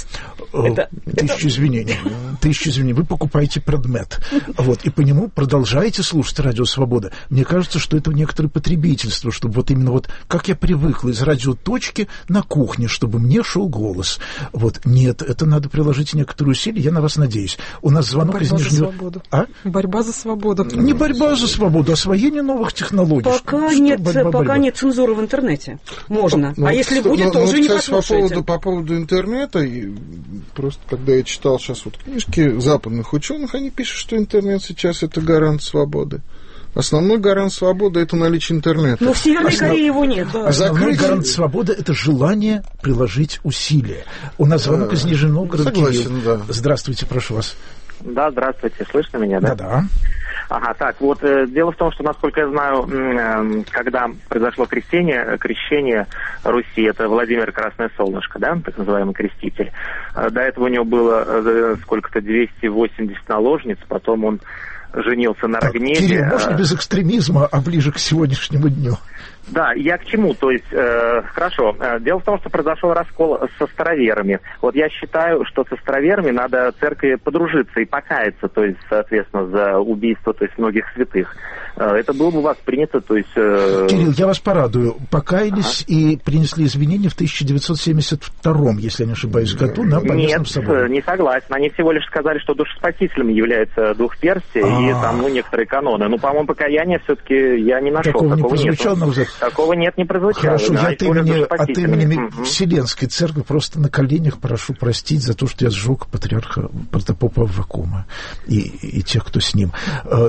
Это, тысячу это... извинений. Тысячу извинений. Вы покупаете предмет. Вот, и по нему продолжаете слушать «Радио Свобода». Мне кажется, что это некоторое потребительство, чтобы вот именно вот, как я привыкла из радиоточки на кухне, чтобы мне шел голос. Вот, нет, это надо приложить некоторые усилия, я на вас надеюсь. У нас звонок борьба из Нижнего... за свободу. А? Борьба за свободу. Не борьба за свободу, а освоение новых технологий. Пока, что, нет, борьба, пока борьба? нет цензуры в интернете. Можно. Ну, а если ну, будет, ну, то ну, уже не кстати, послушаете. По поводу, по поводу интернета, и просто когда я читал сейчас вот книжки западных ученых, они пишут, что интернет сейчас это гарант свободы. Основной гарант свободы – это наличие интернета. Но в Северной Основ... Корее его нет. Да. Основной Закрыть... гарант свободы – это желание приложить усилия. У нас звонок а, из Нижнего Новгорода. Согласен, да. Здравствуйте, прошу вас. Да, здравствуйте. Слышно меня, да? Да-да. Ага, так, вот э, дело в том, что, насколько я знаю, э, когда произошло крещение, крещение Руси, это Владимир Красное Солнышко, да, так называемый креститель. Э, до этого у него было э, сколько-то двести восемьдесят наложниц, потом он женился на Рогнеде. Кирилл, можно без экстремизма, а ближе к сегодняшнему дню? Да, я к чему? То есть, э, хорошо, дело в том, что произошел раскол со староверами. Вот я считаю, что со староверами надо церкви подружиться и покаяться, то есть, соответственно, за убийство, то есть, многих святых. Э, это было бы воспринято, то есть... Э... Кирилл, я вас порадую. Покаялись ага. и принесли извинения в тысяча девятьсот семьдесят втором, если я не ошибаюсь, году на Поместном соборе. Нет, не согласен. Они всего лишь сказали, что душеспасителем является двухперстие и там, ну, некоторые каноны. Ну, по-моему, покаяние все-таки я не нашел. Такого, такого не прозвучало, нет. Навзад. Такого нет, не прозвучало. Хорошо, да, я от имени, от имени угу. Вселенской Церкви просто на коленях прошу простить за то, что я сжег патриарха протопопа Аввакума и, и тех, кто с ним.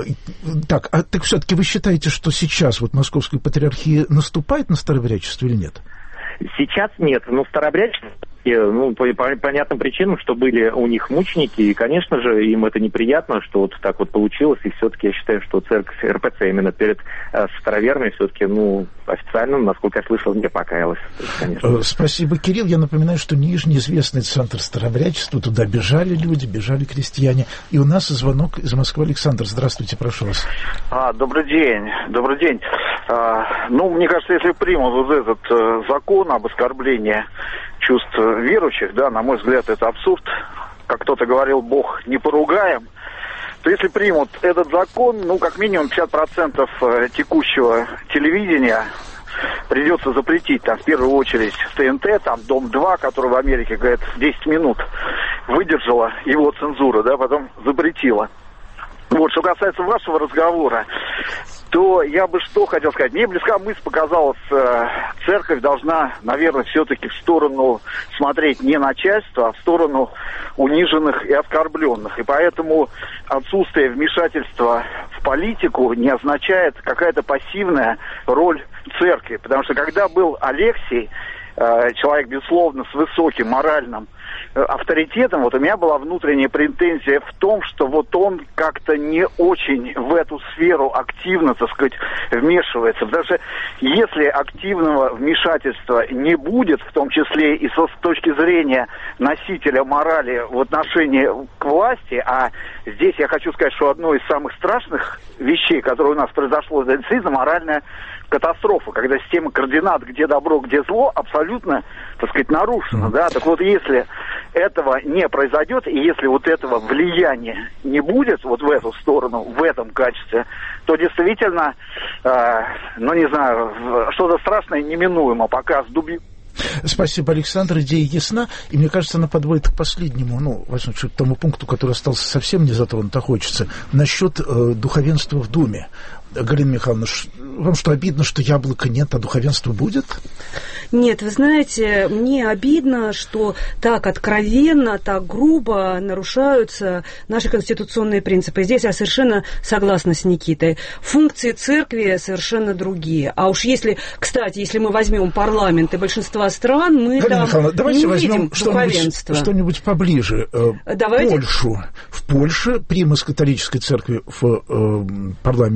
Так, а так все-таки вы считаете, что сейчас вот Московская патриархия наступает на старообрядчество или нет? Сейчас нет. Ну, старообрядчество, ну, по, по понятным причинам, что были у них мученики, и, конечно же, им это неприятно, что вот так вот получилось, и все-таки я считаю, что церковь эр пэ цэ именно перед э, староверами все-таки, ну, официально, насколько я слышал, не покаялась. Конечно. Спасибо, Кирилл. Я напоминаю, что Нижний известный центр старообрядчества, туда бежали люди, бежали крестьяне, и у нас звонок из Москвы. Александр, здравствуйте, прошу вас. А, добрый день, добрый день. А, ну, мне кажется, если примут вот этот э, закон об оскорблении чувств верующих, да, на мой взгляд, это абсурд. Как кто-то говорил, Бог не поругаем. То если примут этот закон, ну, как минимум пятьдесят процентов текущего телевидения придется запретить. Там, в первую очередь, тэ эн тэ, там, Дом-два, который в Америке, говорят, десять минут выдержала его цензура, да, потом запретила. Вот, что касается вашего разговора, то я бы что хотел сказать. Мне близка мысль показалась, э, церковь должна, наверное, все-таки в сторону смотреть не начальства, а в сторону униженных и оскорбленных. И поэтому отсутствие вмешательства в политику не означает какая-то пассивная роль церкви. Потому что когда был Алексий, э, человек, безусловно, с высоким моральным авторитетом, вот у меня была внутренняя претензия в том, что вот он как-то не очень в эту сферу активно, так сказать, вмешивается. Потому что если активного вмешательства не будет, в том числе и со, с точки зрения носителя морали в отношении к власти, а здесь я хочу сказать, что одно из самых страшных вещей, которое у нас произошло, это действительно моральная катастрофа, когда система координат, где добро, где зло, абсолютно, так сказать, нарушена, да. Так вот, если этого не произойдет, и если вот этого влияния не будет вот в эту сторону, в этом качестве, то действительно, э, ну, не знаю, что-то страшное неминуемо, пока с дуби... Спасибо, Александр. Идея ясна, и мне кажется, она подводит к последнему, ну, возможно, к тому пункту, который остался совсем не затронут, а хочется, насчет э, духовенства в Думе. Галина Михайловна, вам что, обидно, что яблока нет, а духовенство будет? Нет, вы знаете, мне обидно, что так откровенно, так грубо нарушаются наши конституционные принципы. Здесь я совершенно согласна с Никитой. Функции церкви совершенно другие. А уж если, кстати, если мы возьмем парламент и большинство стран, мы Галина там Михайловна, давайте не возьмем увидим что-нибудь, что-нибудь поближе. Давайте. Польшу. В Польше примас католической церкви в э, парламенте есть.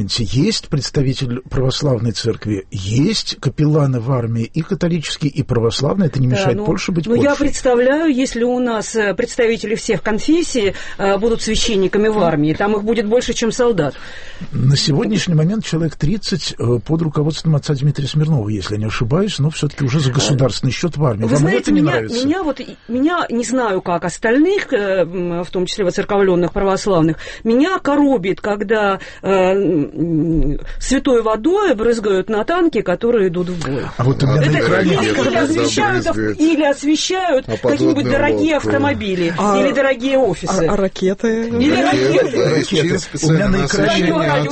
есть представитель православной церкви, есть капелланы в армии и католические, и православные. Это не Да, мешает ну, Польше быть ну, Польшей. я представляю, если у нас представители всех конфессий э, будут священниками в армии, там их будет больше, чем солдат. На сегодняшний момент человек тридцать э, под руководством отца Дмитрия Смирнова, если я не ошибаюсь, но все-таки уже за государственный счет в армии. Вы Вам знаете, это не меня, нравится? меня вот, меня, не знаю, как остальных, э, в том числе воцерковленных православных, меня коробит, когда э, святой водой брызгают на танки, которые идут в бой. А вот у меня это, на экране... или, или освещают, или освещают а какие-нибудь дорогие лодку. Автомобили, а, или дорогие офисы. А, а ракеты? Или ракеты. Да, ракеты. У меня на экране,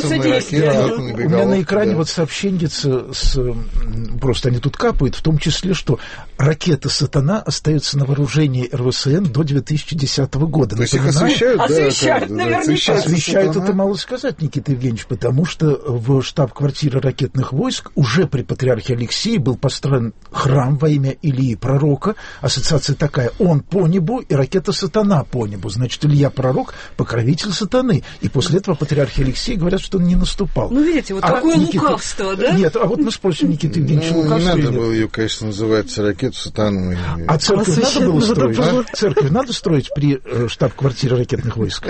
у меня на экране вот сообщение с... Просто они тут капают, в том числе, что ракеты «Сатана» остаются на вооружении эр вэ эс эн до две тысячи десятого года. То есть их освещают? Да, освещают, да, наверняка. Освещают, освещают это мало сказать, Никита Евгеньевич, потому что в штаб-квартире ракетных войск уже при патриархе Алексии был построен храм во имя Илии Пророка. Ассоциация такая: он по небу и ракета «Сатана» по небу. Значит, Илья Пророк — покровитель сатаны. И после этого патриархе Алексии говорят, что он не наступал. Ну, видите, вот а такое Никита... лукавство, да? Нет, а вот мы спросим Никиты Евгеньевича, ну, лукавство. Не надо было ее, конечно, называть ракету «Сатану». А церковь а надо было строить? Было. А? Церковь надо строить при э, штаб-квартире ракетных войск?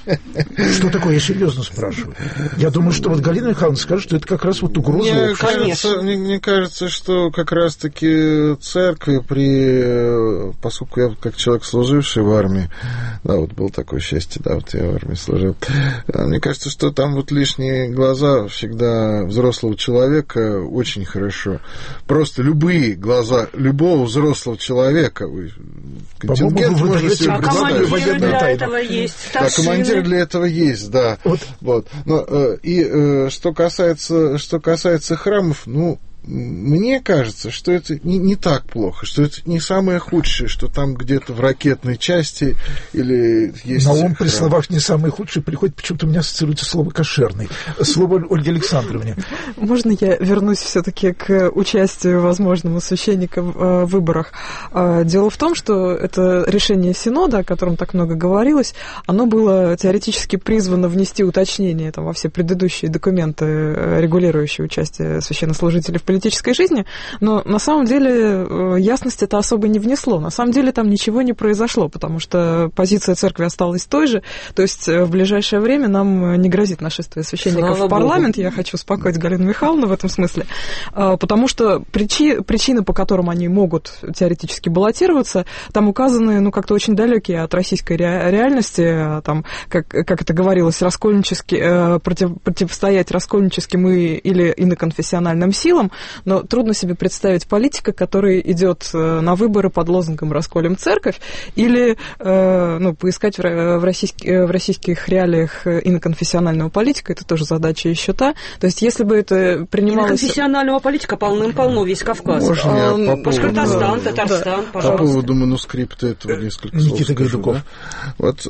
Что такое? Я серьезно спрашиваю. Я думаю, что вот Галина Михайловна скажет, что это как раз вот угроза. Мне кажется, мне, мне кажется, что как раз-таки церкви при... Поскольку я как человек, служивший в армии, да, вот было такое счастье, да, вот я в армии служил. Мне кажется, что там вот лишние глаза всегда взрослого человека очень хорошо. Просто любые глаза любого взрослого человека. Контингент можно себе а командиры для тайну. Этого есть. Да, командиры для этого есть, да. Вот. Вот. Но, и что касается, что касается храмов, ну, мне кажется, что это не, не так плохо, что это не самое худшее, что там где-то в ракетной части или есть... На ум при словах «не самое худшее» приходит, почему-то у меня ассоциируется слово «кошерный». Слово Ольге Александровне. Можно я вернусь все-таки к участию возможному священника в выборах? Дело в том, что это решение Синода, о котором так много говорилось, оно было теоретически призвано внести уточнение там, во все предыдущие документы, регулирующие участие священнослужителей в политике, политической жизни, но на самом деле ясность это особо не внесло. На самом деле там ничего не произошло, потому что позиция церкви осталась той же, то есть в ближайшее время нам не грозит нашествие священников Слава в парламент, Богу. Я хочу успокоить Галину Михайловну в этом смысле, потому что причи, причины, по которым они могут теоретически баллотироваться, там указаны, ну, как-то очень далекие от российской реальности, там, как, как это говорилось, раскольнически, против, противостоять раскольническим и, или иноконфессиональным силам, но трудно себе представить политика, который идет на выборы под лозунгом «Расколем церковь», или ну, поискать в, российских, в российских реалиях иноконфессионального политика, это тоже задача еще та. То есть, если бы это принималось... Иноконфессионального политика полным-полно весь Кавказ. Можно я по поводу... Башкортостан, Татарстан, да. пожалуйста. По поводу манускрипта этого несколько слов Никита Гайдуков. Да? Вот,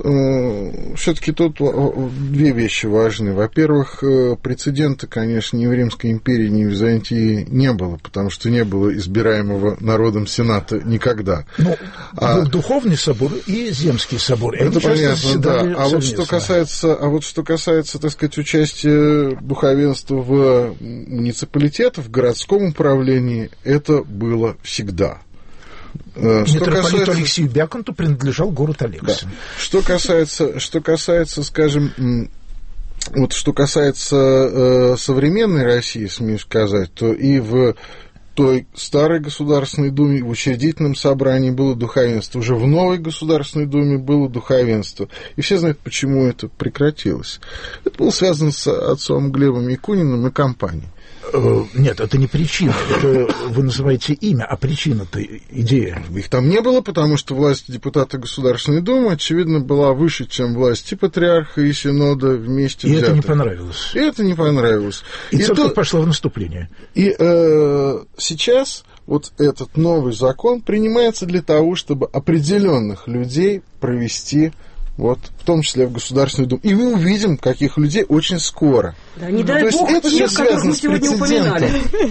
э, все-таки тут две вещи важны. Во-первых, прецедента, конечно, ни в Римской империи, ни в Византии не было, потому что не было избираемого народом Сената никогда. Ну, а, был Духовный собор и Земский собор. Это понятно, да. А вот, что касается, а вот что касается, так сказать, участия духовенства в муниципалитетах, в городском управлении, это было всегда. Митрополиту касается... Алексею Бяконту принадлежал город Алекс. Да. Что касается, что касается, скажем, вот что касается э, современной России, смею сказать, то и в той старой Государственной Думе, в учредительном собрании было духовенство, уже в новой Государственной Думе было духовенство. И все знают, почему это прекратилось. Это было связано с отцом Глебом Якуниным и компанией. Нет, это не причина, это вы называете имя, а причина-то идея. Их там не было, потому что власть депутата Государственной Думы, очевидно, была выше, чем власть и патриарха, и синода вместе и взятых. И это не понравилось. И это не понравилось. И, и церковь то... пошла в наступление. И э, сейчас вот этот новый закон принимается для того, чтобы определенных людей провести, вот, в том числе в Государственную Думу. И мы увидим, каких людей очень скоро. Да, не ну, дай бог это тех, которых мы сегодня упоминали.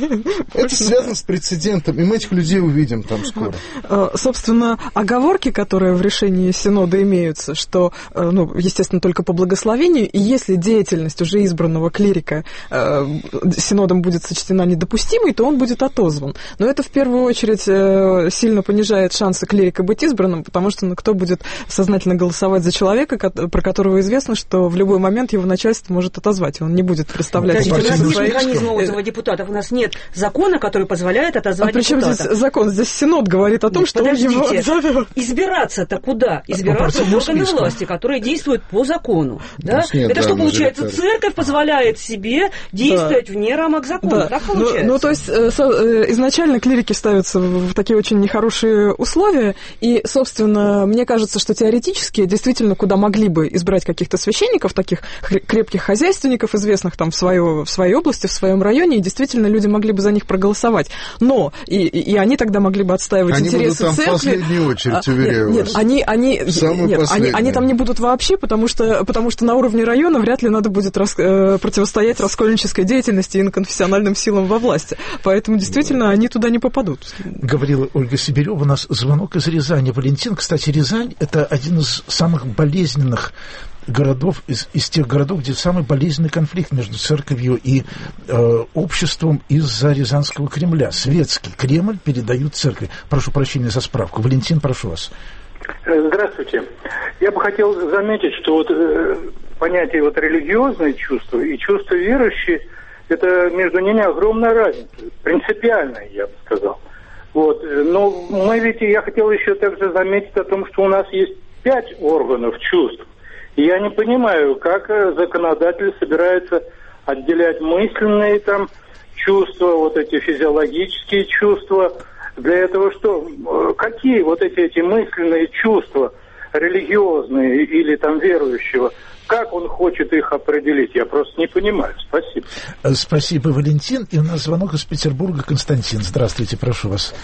Это связано с прецедентом, и мы этих людей увидим там скоро. Собственно, оговорки, которые в решении Синода имеются, что, ну, естественно, только по благословению, и если деятельность уже избранного клирика э, Синодом будет сочтена недопустимой, то он будет отозван. Но это в первую очередь э, сильно понижает шансы клирика быть избранным, потому что ну, кто будет сознательно голосовать за человека, про которого известно, что в любой момент его начальство может отозвать, и он не будет представлять... У нас нет механизма отзыва депутатов, у нас нет закона, который позволяет отозвать а причем депутата. Здесь закон? Здесь Синод говорит о том, нет, что подождите. Он его отзовет. Избираться-то куда? Избираться в органы власти, которые действуют по закону. Да? Нет, это да, что получается? Церковь позволяет себе действовать да. вне рамок закона. Да. Так получается? Ну, ну, то есть изначально клирики ставятся в такие очень нехорошие условия, и, собственно, мне кажется, что теоретически действительно куда могли бы избрать каких-то священников, таких крепких хозяйственников, известных там в, свое, в своей области, в своем районе, и действительно люди могли бы за них проголосовать. Но и, и они тогда могли бы отстаивать они интересы церкви. Они будут там в последнюю очередь, уверяю нет, вас. Нет, они, они, нет они, они там не будут вообще, потому что, потому что на уровне района вряд ли надо будет рас, э, противостоять раскольнической деятельности и инконфессиональным силам во власти. Поэтому действительно они туда не попадут. Говорила Ольга Сибирёва, у нас звонок из Рязани. Валентин, кстати, Рязань – это один из самых болезненных городов, из, из тех городов, где самый болезненный конфликт между церковью и э, обществом из-за Рязанского Кремля. Светский Кремль передают церкви. Прошу прощения за справку. Валентин, прошу вас. Здравствуйте. Я бы хотел заметить, что вот э, понятие вот религиозное чувство и чувство верующее, это между ними огромная разница, принципиальная, я бы сказал. Вот. Но мы ведь, я хотел еще также заметить о том, что у нас есть пять органов чувств. И я не понимаю, как законодатель собирается отделять мысленные там чувства, вот эти физиологические чувства. Для этого что? Какие вот эти, эти мысленные чувства религиозные или там верующего? Как он хочет их определить? Я просто не понимаю. Спасибо. Спасибо, Валентин. И у нас звонок из Петербурга. Константин. Здравствуйте, прошу вас.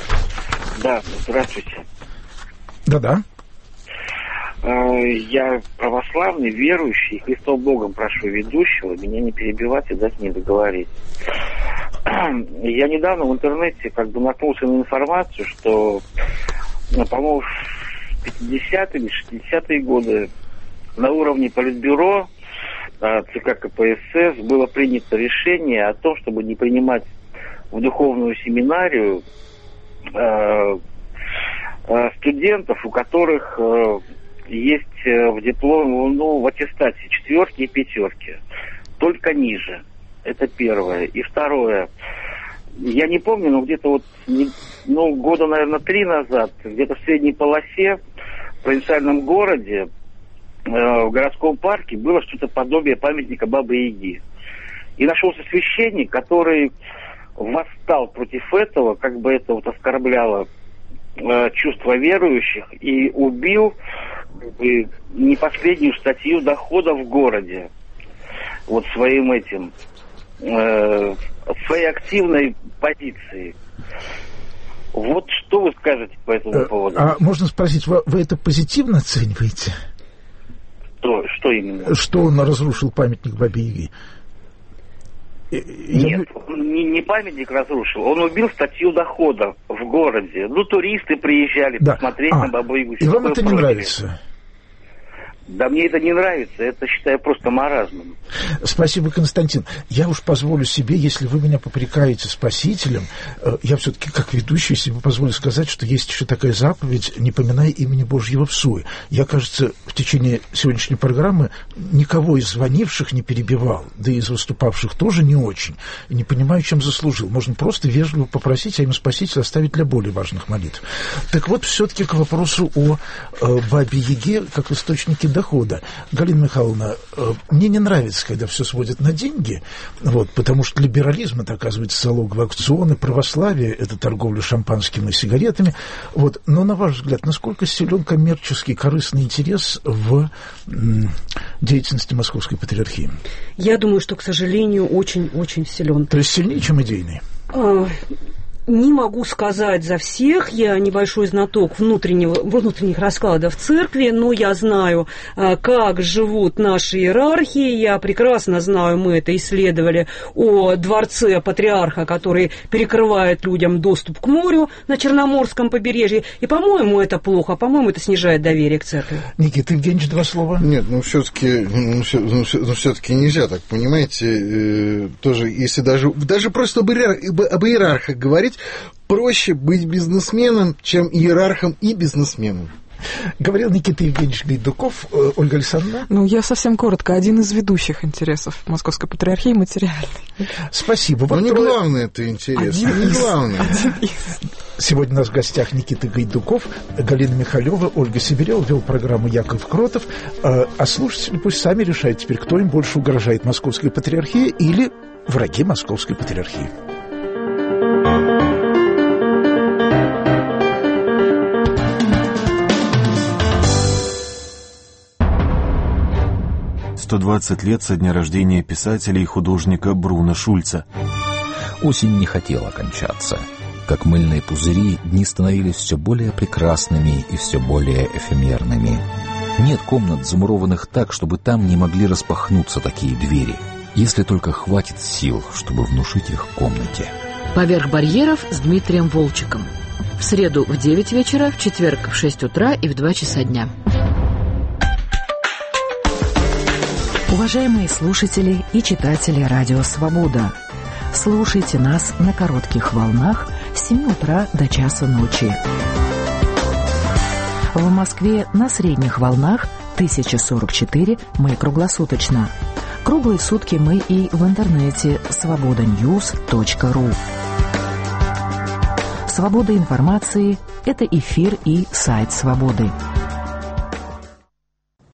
Да, здравствуйте. Да-да. Я православный, верующий, Христом Богом прошу ведущего меня не перебивать и дать мне договорить. Я недавно в интернете как бы наткнулся на информацию, что, по-моему, в пятидесятые или шестидесятые годы на уровне Политбюро ЦК КПСС было принято решение о том, чтобы не принимать в духовную семинарию студентов, у которых есть в дипломе, ну, в аттестате четверки и пятерки, только ниже. Это первое. И второе. Я не помню, но где-то вот, ну, года, наверное, три назад, где-то в средней полосе, в провинциальном городе, э, в городском парке было что-то подобие памятника Бабы-Яги. И нашелся священник, который восстал против этого, как бы это вот оскорбляло э, чувства верующих, и убил и не последнюю статью дохода в городе. Вот своим этим, э, своей активной позицией. Вот что вы скажете по этому поводу? А можно спросить, вы, вы это позитивно оцениваете? Что, что именно? Что он разрушил памятник Бабе-Яге? Нет, он не, не памятник разрушил, он убил статью дохода в городе. Ну, туристы приезжали да. посмотреть а, на Бабу-Ягу. И вам это не нравится? Да мне это не нравится, это считаю просто маразмом. Спасибо, Константин. Я уж позволю себе, если вы меня попрекаете спасителем, я все-таки как ведущий себе позволю сказать, что есть еще такая заповедь «Не поминай имени Божьего в суе». Я, кажется, в течение сегодняшней программы никого из звонивших не перебивал, да и из выступавших тоже не очень. И не понимаю, чем заслужил. Можно просто вежливо попросить, а имя спасителя оставить для более важных молитв. Так вот, все-таки к вопросу о э, Бабе-Яге как источнике дохода. дохода. Галина Михайловна, мне не нравится, когда все сводят на деньги, вот, потому что либерализм — это, оказывается, залоговые аукционы, православие — это торговля шампанским и сигаретами. Вот. Но, на ваш взгляд, насколько силен коммерческий, корыстный интерес в м, деятельности Московской Патриархии? Я думаю, что, к сожалению, очень-очень силен. То есть сильнее, чем идейный? А... не могу сказать за всех, я небольшой знаток внутреннего, внутренних раскладов церкви, но я знаю, как живут наши иерархи, я прекрасно знаю, мы это исследовали, о дворце патриарха, который перекрывает людям доступ к морю на Черноморском побережье, и, по-моему, это плохо, по-моему, это снижает доверие к церкви. Никита Евгеньевич, два слова? Нет, ну все-таки ну, все, ну, все-таки нельзя так, понимаете, э, тоже, если даже, даже просто об, иерар, об иерархах говорить, проще быть бизнесменом, чем иерархом и бизнесменом. Говорил Никита Евгеньевич Гайдуков. Ольга Александровна? Ну, я совсем коротко. Один из ведущих интересов Московской Патриархии — материальный. Спасибо. Но не главное это интерес. Не главное. Сегодня у нас в гостях Никита Гайдуков, Галина Михалева, Ольга Сибирева, вел программу Яков Кротов. А слушатели пусть сами решают теперь, кто им больше угрожает: Московской Патриархии или враги Московской Патриархии. сто двадцать лет со дня рождения писателя и художника Бруно Шульца. Осень не хотела кончаться. Как мыльные пузыри, дни становились все более прекрасными и все более эфемерными. Нет комнат, замурованных так, чтобы там не могли распахнуться такие двери, если только хватит сил, чтобы внушить их комнате. «Поверх барьеров» с Дмитрием Волчиком. В среду в девять вечера, в четверг в шесть утра и в два часа дня. Уважаемые слушатели и читатели радио «Свобода», слушайте нас на коротких волнах с семи утра до часа ночи. В Москве на средних волнах тысяча сорок четыре мы круглосуточно. Круглые сутки мы и в интернете свобода ньюс точка ру. «Свобода информации» — это эфир и сайт «Свободы».